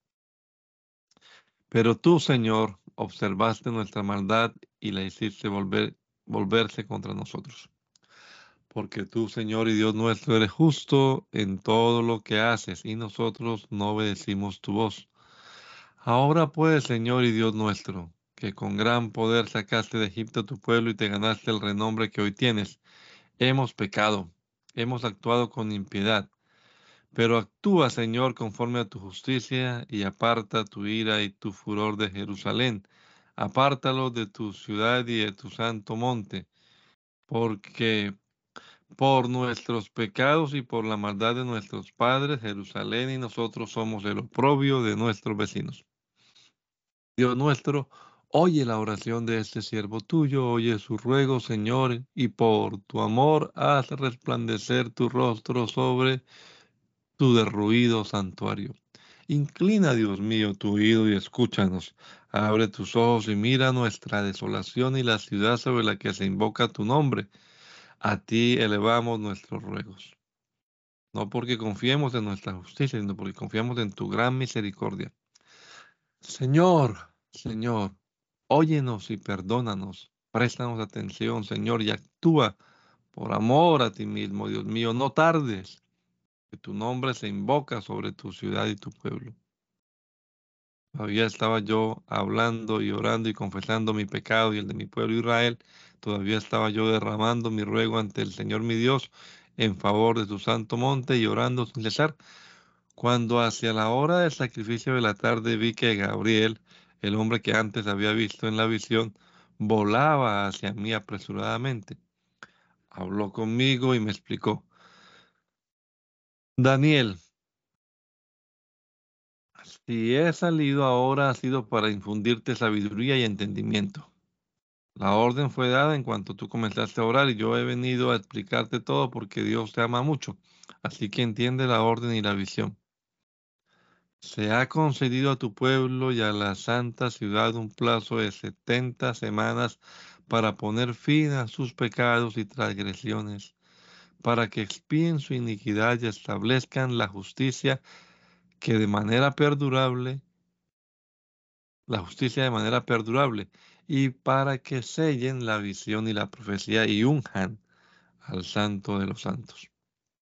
Pero tú, Señor, observaste nuestra maldad y la hiciste volver, volverse contra nosotros. Porque tú, Señor y Dios nuestro, eres justo en todo lo que haces y nosotros no obedecimos tu voz. Ahora pues, Señor y Dios nuestro, que con gran poder sacaste de Egipto a tu pueblo y te ganaste el renombre que hoy tienes, hemos pecado, hemos actuado con impiedad, pero actúa, Señor, conforme a tu justicia y aparta tu ira y tu furor de Jerusalén. Apártalo de tu ciudad y de tu santo monte, porque por nuestros pecados y por la maldad de nuestros padres, Jerusalén y nosotros somos el oprobio de nuestros vecinos. Dios nuestro, oye la oración de este siervo tuyo, oye su ruego, Señor, y por tu amor haz resplandecer tu rostro sobre tu derruido santuario. Inclina, Dios mío, tu oído y escúchanos. Abre tus ojos y mira nuestra desolación y la ciudad sobre la que se invoca tu nombre. A ti elevamos nuestros ruegos. No porque confiemos en nuestra justicia, sino porque confiamos en tu gran misericordia. Señor, Señor, óyenos y perdónanos. Préstanos atención, Señor, y actúa por amor a ti mismo, Dios mío. No tardes, que tu nombre se invoca sobre tu ciudad y tu pueblo. Todavía estaba yo hablando y orando y confesando mi pecado y el de mi pueblo Israel. Todavía estaba yo derramando mi ruego ante el Señor mi Dios en favor de tu santo monte y orando sin cesar. Cuando hacia la hora del sacrificio de la tarde vi que Gabriel, el hombre que antes había visto en la visión, volaba hacia mí apresuradamente. Habló conmigo y me explicó: Daniel, si he salido ahora ha sido para infundirte sabiduría y entendimiento. La orden fue dada en cuanto tú comenzaste a orar y yo he venido a explicarte todo porque Dios te ama mucho. Así que entiende la orden y la visión. Se ha concedido a tu pueblo y a la santa ciudad un plazo de setenta semanas para poner fin a sus pecados y transgresiones, para que expíen su iniquidad y establezcan la justicia que de manera perdurable, la justicia de manera perdurable, y para que sellen la visión y la profecía y unjan al Santo de los Santos.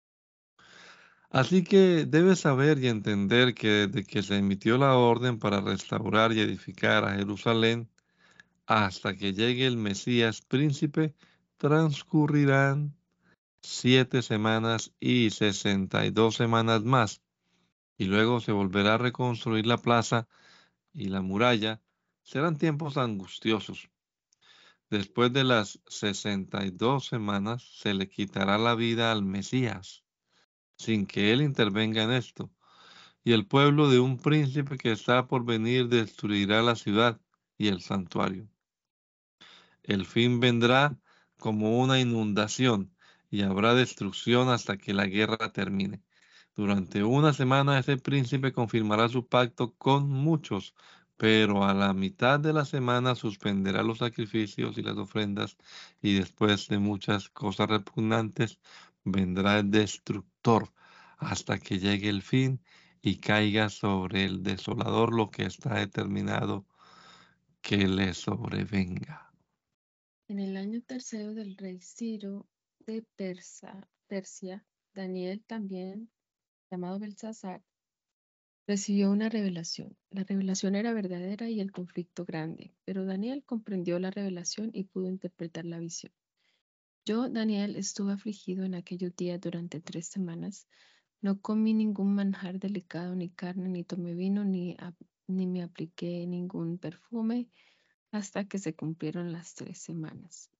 Así que debes saber y entender que desde que se emitió la orden para restaurar y edificar a Jerusalén hasta que llegue el Mesías príncipe, transcurrirán siete semanas y sesenta y dos semanas más, y luego se volverá a reconstruir la plaza y la muralla. Serán tiempos angustiosos. Después de las sesenta y dos semanas se le quitará la vida al Mesías, sin que él intervenga en esto. Y el pueblo de un príncipe que está por venir destruirá la ciudad y el santuario. El fin vendrá como una inundación y habrá destrucción hasta que la guerra termine. Durante una semana ese príncipe confirmará su pacto con muchos, pero a la mitad de la semana suspenderá los sacrificios y las ofrendas, y después de muchas cosas repugnantes vendrá el destructor hasta que llegue el fin y caiga sobre el desolador lo que está determinado que le sobrevenga. En el año tercero del rey Ciro de Persa, Persia, Daniel, también llamado Belsasar, recibió una revelación. La revelación era verdadera y el conflicto grande, pero Daniel comprendió la revelación y pudo interpretar la visión. Yo, Daniel, estuve afligido en aquellos días durante tres semanas. No comí ningún manjar delicado, ni carne, ni tomé vino, ni, ni me apliqué ningún perfume hasta que se cumplieron las tres semanas.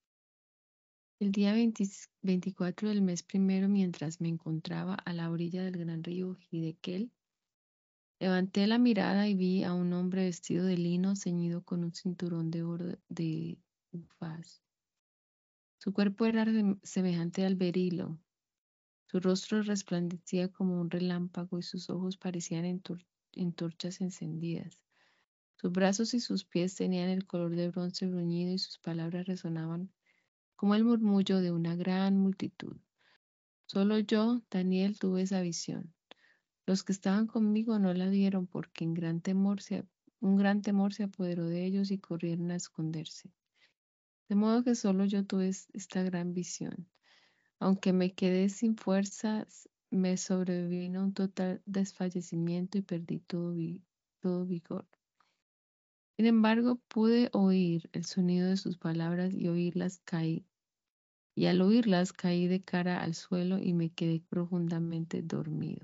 El día veinticuatro del mes primero, mientras me encontraba a la orilla del gran río Hiddekel, levanté la mirada y vi a un hombre vestido de lino ceñido con un cinturón de oro de Ufaz. Su cuerpo era semejante al berilo. Su rostro resplandecía como un relámpago y sus ojos parecían entor antorchas encendidas. Sus brazos y sus pies tenían el color de bronce bruñido y sus palabras resonaban como el murmullo de una gran multitud. Solo yo, Daniel, tuve esa visión. Los que estaban conmigo no la dieron porque en gran temor se, un gran temor se apoderó de ellos y corrieron a esconderse. De modo que solo yo tuve esta gran visión. Aunque me quedé sin fuerzas, me sobrevino un total desfallecimiento y perdí todo, vi todo vigor. Sin embargo, pude oír el sonido de sus palabras y oírlas caí, y al oírlas caí de cara al suelo y me quedé profundamente dormido.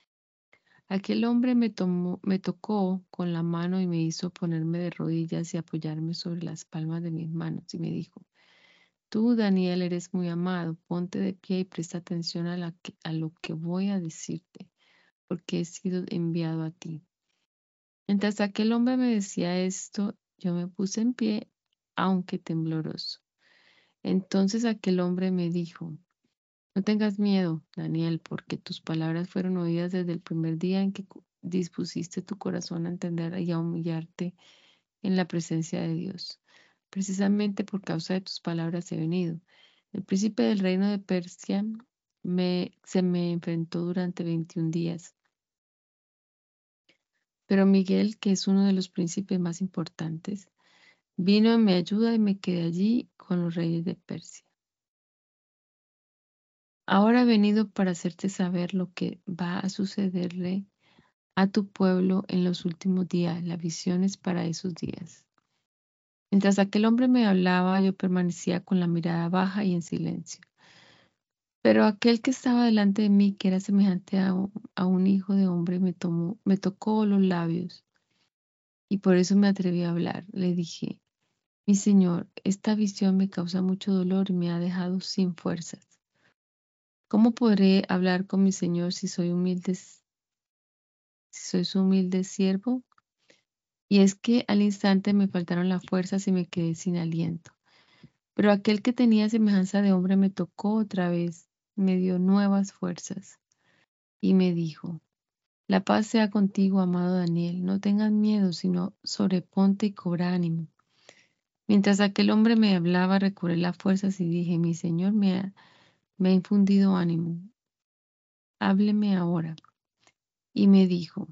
Aquel hombre me, tomó, me tocó con la mano y me hizo ponerme de rodillas y apoyarme sobre las palmas de mis manos y me dijo: Tú, Daniel, eres muy amado, ponte de pie y presta atención a, la que, a lo que voy a decirte, porque he sido enviado a ti. Mientras aquel hombre me decía esto, yo me puse en pie, aunque tembloroso. Entonces aquel hombre me dijo: No tengas miedo, Daniel, porque tus palabras fueron oídas desde el primer día en que dispusiste tu corazón a entender y a humillarte en la presencia de Dios. Precisamente por causa de tus palabras he venido. El príncipe del reino de Persia me, se me enfrentó durante veintiún días. Pero Miguel, que es uno de los príncipes más importantes, vino en mi ayuda y me quedé allí con los reyes de Persia. Ahora he venido para hacerte saber lo que va a sucederle a tu pueblo en los últimos días. La visión es para esos días. Mientras aquel hombre me hablaba, yo permanecía con la mirada baja y en silencio. Pero aquel que estaba delante de mí, que era semejante a un, a un hijo de hombre, me, tomó, me tocó los labios y por eso me atreví a hablar. Le dije: Mi señor, esta visión me causa mucho dolor y me ha dejado sin fuerzas. ¿Cómo podré hablar con mi señor si soy humilde, si soy su humilde siervo? Y es que al instante me faltaron las fuerzas y me quedé sin aliento. Pero aquel que tenía semejanza de hombre me tocó otra vez, me dio nuevas fuerzas y me dijo: La paz sea contigo, amado Daniel, no tengas miedo, sino sobreponte y cobra ánimo. Mientras aquel hombre me hablaba, recobré las fuerzas y dije: Mi Señor me ha, me ha infundido ánimo. Hábleme ahora. Y me dijo: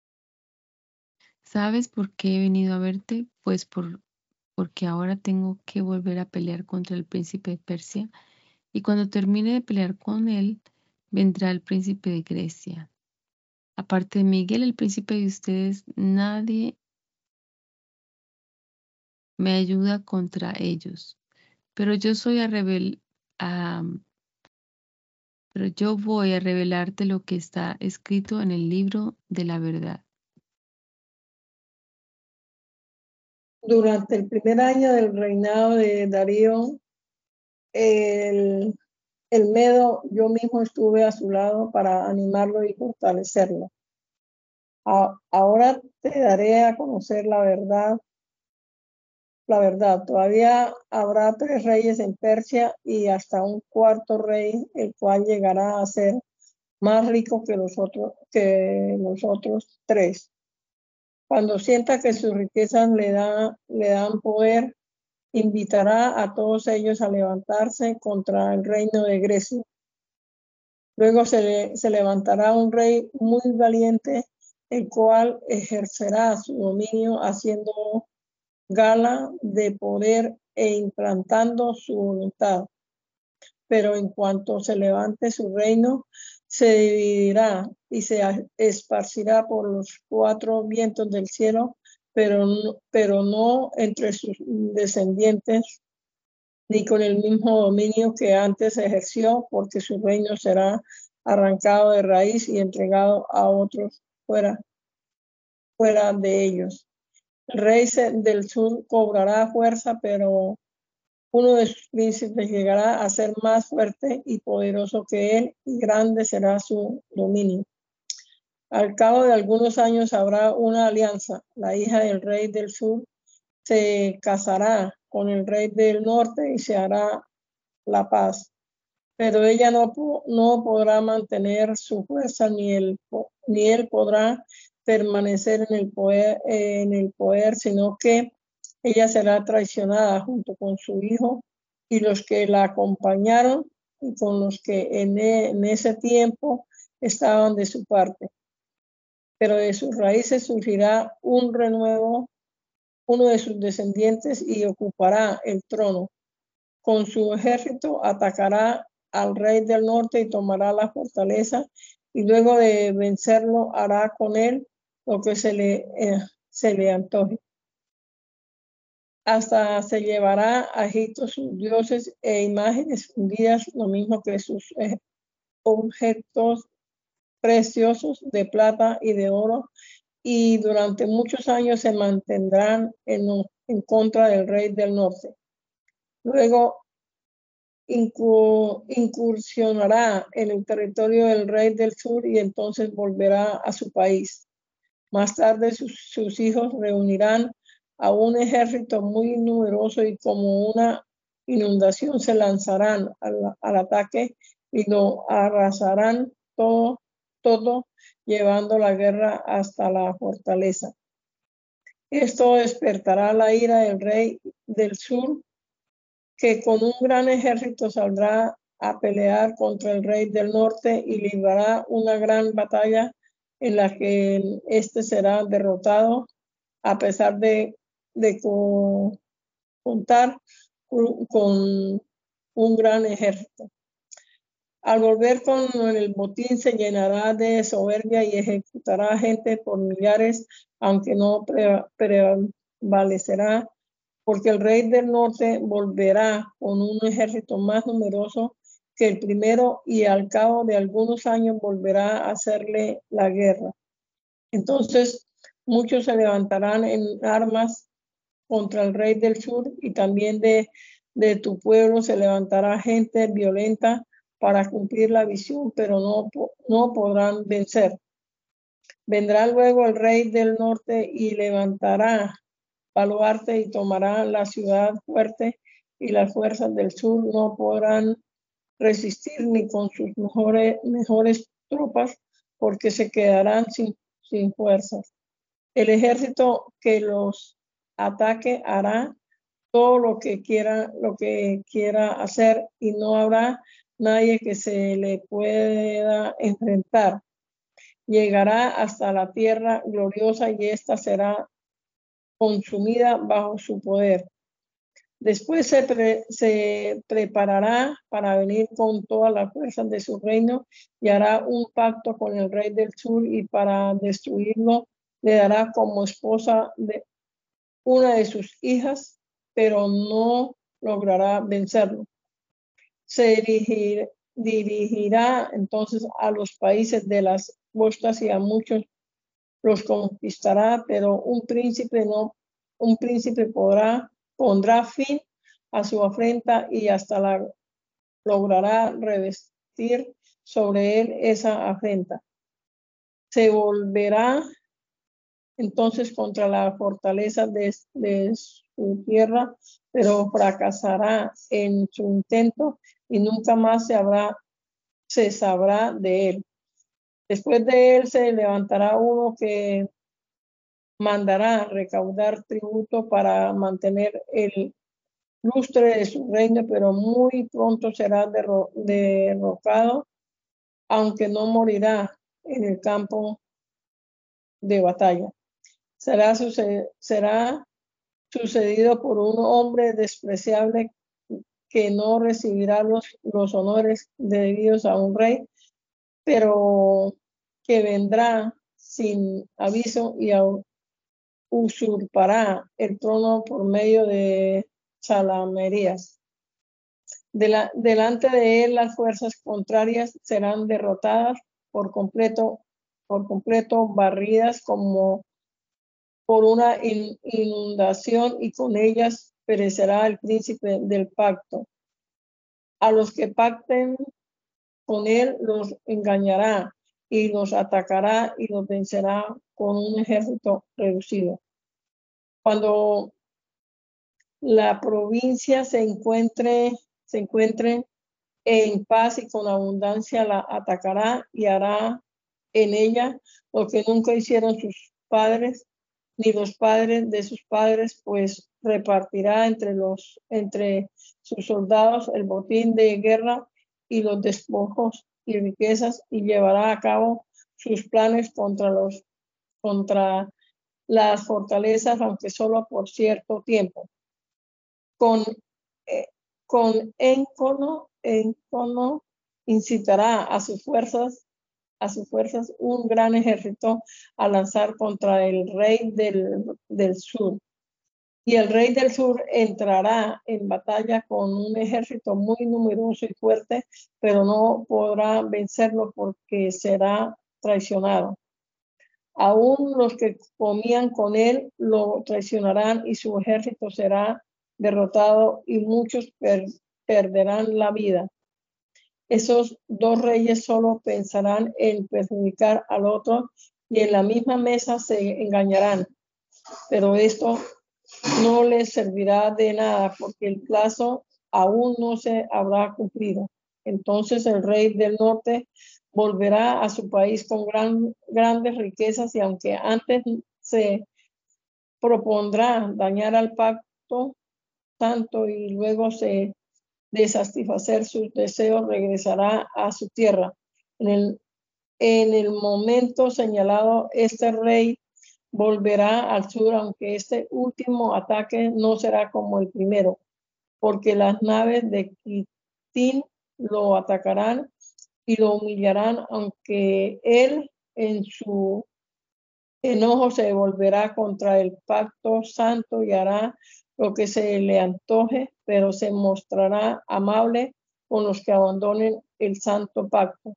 ¿Sabes por qué he venido a verte? Pues por, porque ahora tengo que volver a pelear contra el príncipe de Persia, y cuando termine de pelear con él, vendrá el príncipe de Grecia. Aparte de Miguel, el príncipe de ustedes, nadie me ayuda contra ellos. Pero yo soy a rebel, a, pero yo voy a revelarte lo que está escrito en el libro de la verdad. Durante el primer año del reinado de Darío, el, el Medo, yo mismo estuve a su lado para animarlo y fortalecerlo. A, ahora te daré a conocer la verdad. La verdad, todavía habrá tres reyes en Persia y hasta un cuarto rey, el cual llegará a ser más rico que los otros, que los otros tres. Cuando sienta que sus riquezas le, da, le dan poder, invitará a todos ellos a levantarse contra el reino de Grecia. Luego se, le, se levantará un rey muy valiente, el cual ejercerá su dominio haciendo gala de poder e implantando su voluntad. Pero en cuanto se levante su reino, se dividirá y se esparcirá por los cuatro vientos del cielo, pero no, pero no entre sus descendientes, ni con el mismo dominio que antes ejerció, porque su reino será arrancado de raíz y entregado a otros fuera, fuera de ellos. El rey del sur cobrará fuerza, pero uno de sus príncipes llegará a ser más fuerte y poderoso que él, y grande será su dominio. Al cabo de algunos años habrá una alianza. La hija del rey del sur se casará con el rey del norte y se hará la paz. Pero ella no, no podrá mantener su fuerza, ni él, ni él podrá permanecer en el poder, en el poder, sino que ella será traicionada junto con su hijo y los que la acompañaron y con los que en, en ese tiempo estaban de su parte. Pero de sus raíces surgirá un renuevo, uno de sus descendientes, y ocupará el trono. Con su ejército atacará al rey del norte y tomará la fortaleza, y luego de vencerlo hará con él lo que se le, eh, se le antoje. Hasta se llevará a Egipto sus dioses e imágenes fundidas, lo mismo que sus eh, objetos preciosos de plata y de oro, y durante muchos años se mantendrán en, en contra del rey del norte. Luego incursionará en el territorio del rey del sur y entonces volverá a su país. Más tarde sus, sus hijos reunirán a un ejército muy numeroso y como una inundación se lanzarán al, al ataque y lo arrasarán todo, todo, llevando la guerra hasta la fortaleza. Esto despertará la ira del rey del sur, que con un gran ejército saldrá a pelear contra el rey del norte y librará una gran batalla en la que éste será derrotado, a pesar de, de co- contar con un gran ejército. Al volver con el botín se llenará de soberbia y ejecutará gente por millares, aunque no prevalecerá, porque el rey del norte volverá con un ejército más numeroso que el primero y al cabo de algunos años volverá a hacerle la guerra. Entonces muchos se levantarán en armas contra el rey del sur, y también de, de tu pueblo se levantará gente violenta para cumplir la visión, pero no, no podrán vencer. Vendrá luego el rey del norte y levantará baluarte y tomará la ciudad fuerte, y las fuerzas del sur no podrán resistir ni con sus mejores, mejores tropas, porque se quedarán sin, sin fuerzas. El ejército que los ataque hará todo lo que quiera, lo que quiera hacer, y no habrá nadie que se le pueda enfrentar. Llegará hasta la tierra gloriosa y ésta será consumida bajo su poder. Después se, pre, se preparará para venir con todas las fuerzas de su reino y hará un pacto con el rey del sur, y para destruirlo le dará como esposa de una de sus hijas, pero no logrará vencerlo. Se dirigir, dirigirá entonces a los países de las costas y a muchos los conquistará, pero un príncipe no, un príncipe podrá, pondrá fin a su afrenta y hasta la logrará revestir sobre él esa afrenta. Se volverá entonces contra la fortaleza de, de su tierra, pero fracasará en su intento y nunca más se habrá, se sabrá de él. Después de él se levantará uno que mandará recaudar tributo para mantener el lustre de su reino, pero muy pronto será derro derrocado, aunque no morirá en el campo de batalla. Será, será sucedido por un hombre despreciable que no recibirá los, los honores debidos a un rey, pero que vendrá sin aviso y usurpará el trono por medio de salamerías. De la, delante de él las fuerzas contrarias serán derrotadas por completo, por completo barridas como por una in, inundación, y con ellas perecerá el príncipe del pacto. A los que pacten con él los engañará y los atacará y los vencerá con un ejército reducido. Cuando la provincia se encuentre, se encuentre en paz y con abundancia, la atacará y hará en ella lo que nunca hicieron sus padres ni los padres de sus padres, pues repartirá entre los entre sus soldados el botín de guerra y los despojos y riquezas, y llevará a cabo sus planes contra los contra las fortalezas, aunque solo por cierto tiempo. Con eh, con encono, encono incitará a sus fuerzas a sus fuerzas un gran ejército a lanzar contra el rey del, del sur. Y el rey del sur entrará en batalla con un ejército muy numeroso y fuerte, pero no podrá vencerlo porque será traicionado. Aún los que comían con él lo traicionarán y su ejército será derrotado y muchos per, perderán la vida. Esos dos reyes solo pensarán en perjudicar al otro y en la misma mesa se engañarán. Pero esto no les servirá de nada porque el plazo aún no se habrá cumplido. Entonces el rey del norte volverá a su país con gran, grandes riquezas, y aunque antes se propondrá dañar al pacto santo y luego se de satisfacer sus deseos, regresará a su tierra. En el, en el momento señalado, este rey volverá al sur, aunque este último ataque no será como el primero, porque las naves de Quitín lo atacarán y lo humillarán, aunque él en su enojo se volverá contra el pacto santo y hará lo que se le antoje, pero se mostrará amable con los que abandonen el santo pacto.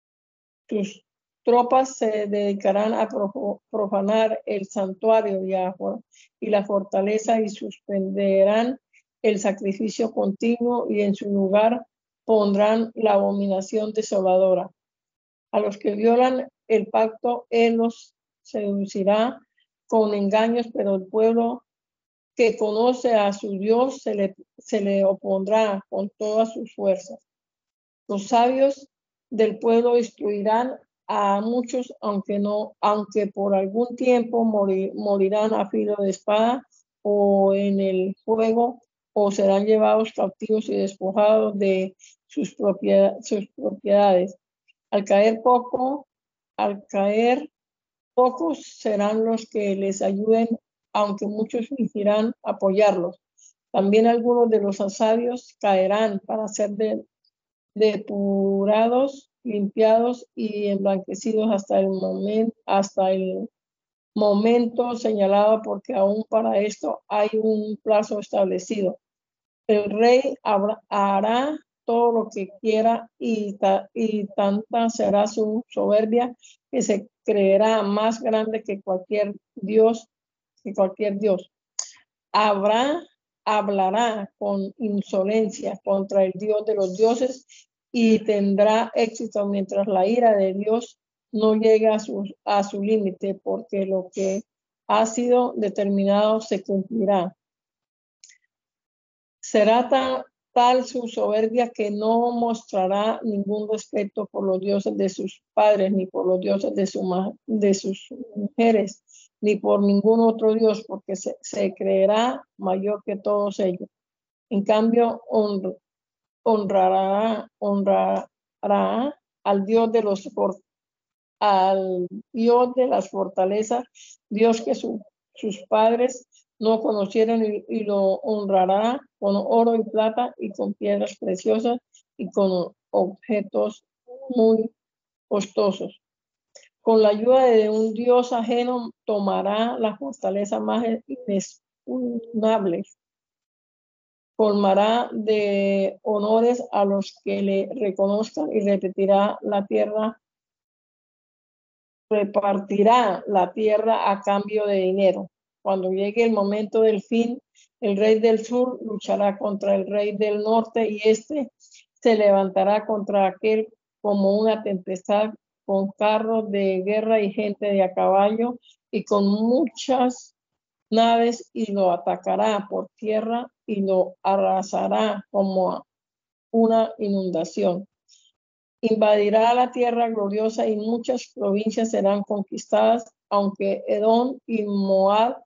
Sus tropas se dedicarán a profanar el santuario y, a, y la fortaleza, y suspenderán el sacrificio continuo, y en su lugar pondrán la abominación desoladora. A los que violan el pacto, él los seducirá con engaños, pero el pueblo que conoce a su Dios se le, se le opondrá con todas sus fuerzas. Los sabios del pueblo instruirán a muchos, aunque no, aunque por algún tiempo morir, morirán a filo de espada o en el fuego, o serán llevados cautivos y despojados de sus, propiedad, sus propiedades. Al caer poco, al caer pocos serán los que les ayuden, aunque muchos fingirán apoyarlos. También algunos de los sabios caerán para ser de, depurados, limpiados y emblanquecidos hasta el momento, hasta el momento señalado, porque aún para esto hay un plazo establecido. El rey habrá, hará todo lo que quiera, y, ta, y tanta será su soberbia que se creerá más grande que cualquier dios, que cualquier dios. Habrá, hablará con insolencia contra el Dios de los dioses y tendrá éxito mientras la ira de Dios no llega a su, a su límite, porque lo que ha sido determinado se cumplirá. Será tan, tal su soberbia que no mostrará ningún respeto por los dioses de sus padres, ni por los dioses de, su, de sus mujeres, ni por ningún otro dios, porque se, se creerá mayor que todos ellos. En cambio, honr, honrará, honrará al Dios de los al Dios de las fortalezas, Dios que su, sus padres no conocieron y, y lo honrará con oro y plata y con piedras preciosas y con objetos muy costosos. Con la ayuda de un dios ajeno tomará la fortaleza más inexpugnable. Colmará de honores a los que le reconozcan y repetirá la tierra, repartirá la tierra a cambio de dinero. Cuando llegue el momento del fin, el rey del sur luchará contra el rey del norte y este se levantará contra aquel como una tempestad con carros de guerra y gente de a caballo y con muchas naves y lo atacará por tierra y lo arrasará como una inundación. Invadirá la tierra gloriosa y muchas provincias serán conquistadas, aunque Edom y Moab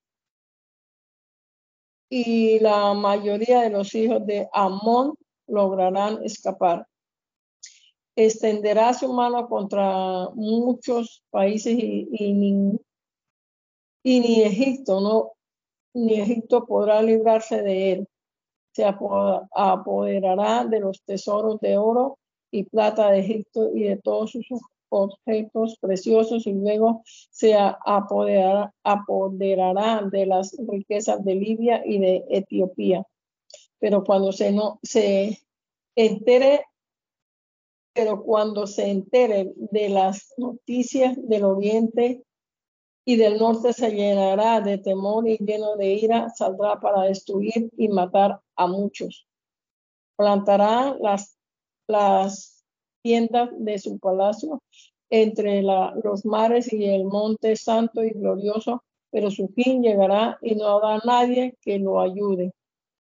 y la mayoría de los hijos de Amón lograrán escapar. Extenderá su mano contra muchos países y, y, ni, y ni Egipto no ni Egipto podrá librarse de él. Se apoderará de los tesoros de oro y plata de Egipto y de todos sus objetos preciosos y luego se apoderará, apoderará de las riquezas de Libia y de Etiopía. Pero cuando se, no, se entere pero cuando se entere de las noticias del oriente y del norte se llenará de temor y lleno de ira, saldrá para destruir y matar a muchos. Plantará las, las tiendas de su palacio entre la, los mares y el monte santo y glorioso, pero su fin llegará y no habrá nadie que lo ayude.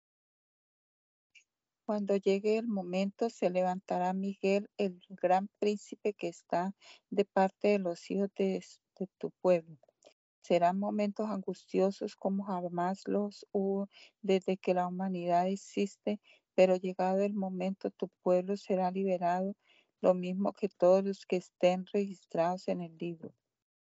Cuando llegue el momento, se levantará Miguel, el gran príncipe que está de parte de los hijos de, de tu pueblo. Serán momentos angustiosos como jamás los hubo desde que la humanidad existe, pero llegado el momento tu pueblo será liberado, lo mismo que todos los que estén registrados en el libro.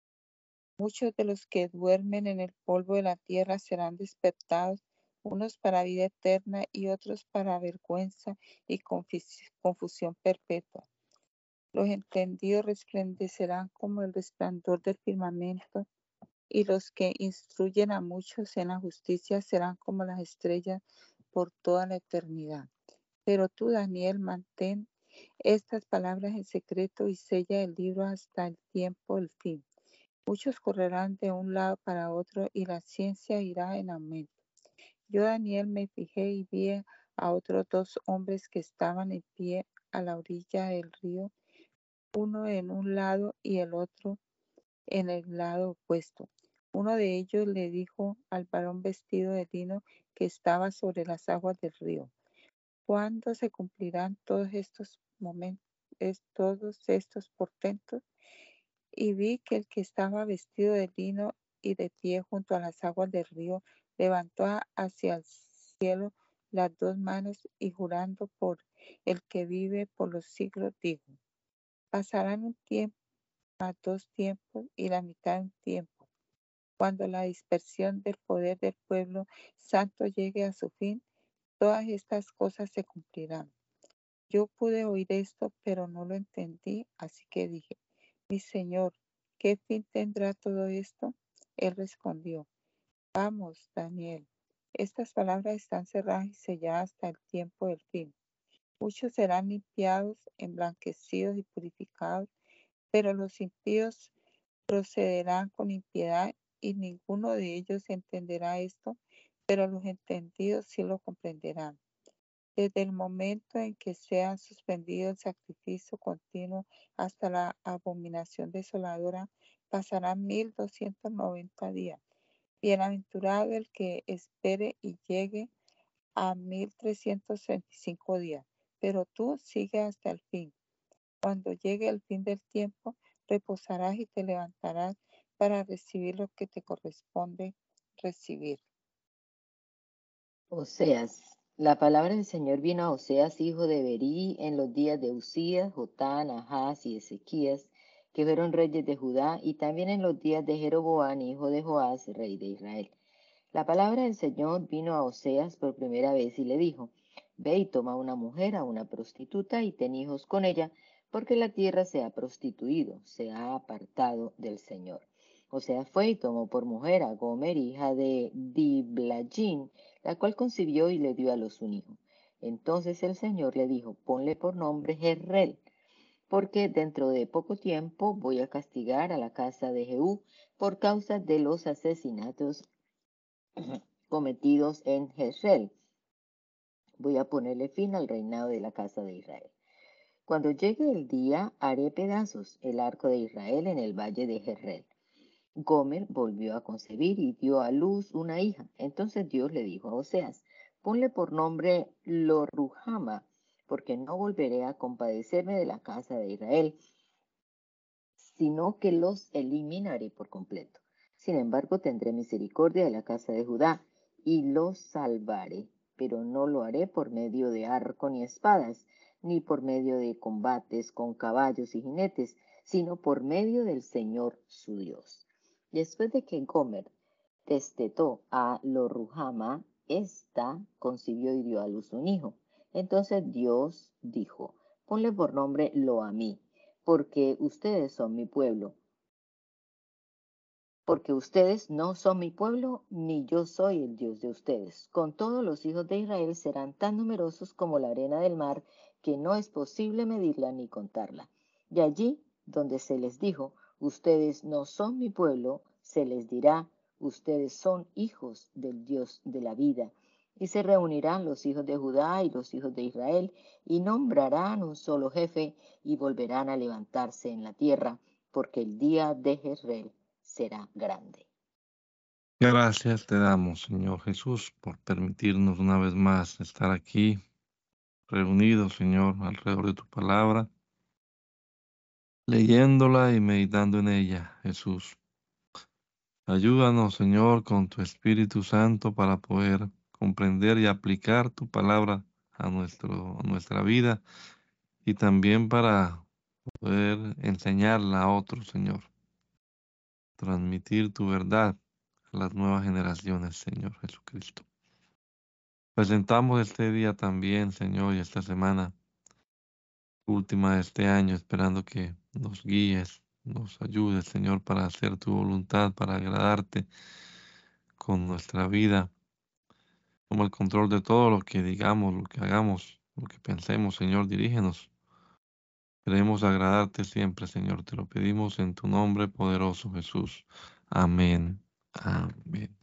Muchos de los que duermen en el polvo de la tierra serán despertados, unos para vida eterna y otros para vergüenza y confusión perpetua. Los entendidos resplandecerán como el resplandor del firmamento, y los que instruyen a muchos en la justicia serán como las estrellas por toda la eternidad. Pero tú, Daniel, mantén estas palabras en secreto y sella el libro hasta el tiempo del fin. Muchos correrán de un lado para otro y la ciencia irá en aumento. Yo, Daniel, me fijé y vi a otros dos hombres que estaban en pie a la orilla del río, uno en un lado y el otro en el lado opuesto. Uno de ellos le dijo al varón vestido de lino que estaba sobre las aguas del río: ¿cuándo se cumplirán todos estos momentos, todos estos portentos? Y vi que el que estaba vestido de lino y de pie junto a las aguas del río levantó hacia el cielo las dos manos y jurando por el que vive por los siglos dijo: pasarán un tiempo, a dos tiempos y la mitad de un tiempo. Cuando la dispersión del poder del pueblo santo llegue a su fin, todas estas cosas se cumplirán. Yo pude oír esto, pero no lo entendí, así que dije: mi Señor, ¿qué fin tendrá todo esto? Él respondió: vamos, Daniel, estas palabras están cerradas y selladas hasta el tiempo del fin. Muchos serán limpiados, emblanquecidos y purificados, pero los impíos procederán con impiedad y ninguno de ellos entenderá esto, pero los entendidos sí lo comprenderán. Desde el momento en que sea suspendido el sacrificio continuo hasta la abominación desoladora, pasarán mil doscientos noventa días. Bienaventurado el que espere y llegue a mil trescientos veinticinco días, pero tú sigue hasta el fin. Cuando llegue el fin del tiempo, reposarás y te levantarás para recibir lo que te corresponde recibir. Oseas. La palabra del Señor vino a Oseas, hijo de Berí, en los días de Usías, Jotán, Ahaz y Ezequías, que fueron reyes de Judá, y también en los días de Jeroboam, hijo de Joás, rey de Israel. La palabra del Señor vino a Oseas por primera vez y le dijo, ve y toma una mujer, a una prostituta, y ten hijos con ella, porque la tierra se ha prostituido, se ha apartado del Señor. Oseas fue y tomó por mujer a Gomer, hija de Diblajin, la cual concibió y le dio a luz un hijo. Entonces el Señor le dijo, ponle por nombre Jezreel, porque dentro de poco tiempo voy a castigar a la casa de Jehú por causa de los asesinatos cometidos en Jezreel. Voy a ponerle fin al reinado de la casa de Israel. Cuando llegue el día, haré pedazos el arco de Israel en el valle de Jezreel. Gomer volvió a concebir y dio a luz una hija. Entonces Dios le dijo a Oseas, ponle por nombre Lo-ruhama, porque no volveré a compadecerme de la casa de Israel, sino que los eliminaré por completo. Sin embargo, tendré misericordia de la casa de Judá y los salvaré, pero no lo haré por medio de arco ni espadas, ni por medio de combates con caballos y jinetes, sino por medio del Señor su Dios. Después de que Gomer destetó a Lo-ruhama, ésta concibió y dio a luz un hijo. Entonces Dios dijo, ponle por nombre Lo-amí, porque ustedes son mi pueblo. Porque ustedes no son mi pueblo, ni yo soy el Dios de ustedes. Con todos los hijos de Israel serán tan numerosos como la arena del mar, que no es posible medirla ni contarla. Y allí donde se les dijo, ustedes no son mi pueblo, se les dirá, ustedes son hijos del Dios de la vida. Y se reunirán los hijos de Judá y los hijos de Israel, y nombrarán un solo jefe, y volverán a levantarse en la tierra, porque el día de Jezreel será grande. Gracias te damos, Señor Jesús, por permitirnos una vez más estar aquí, reunidos, Señor, alrededor de tu palabra, leyéndola y meditando en ella, Jesús. Ayúdanos, Señor, con tu Espíritu Santo para poder comprender y aplicar tu palabra a, nuestro, a nuestra vida y también para poder enseñarla a otros, Señor. Transmitir tu verdad a las nuevas generaciones, Señor Jesucristo. Presentamos este día también, Señor, y esta semana última de este año, esperando que nos guíes, nos ayudes, Señor, para hacer tu voluntad, para agradarte con nuestra vida. Toma el control de todo lo que digamos, lo que hagamos, lo que pensemos, Señor, dirígenos. Queremos agradarte siempre, Señor, te lo pedimos en tu nombre poderoso, Jesús. Amén. Amén.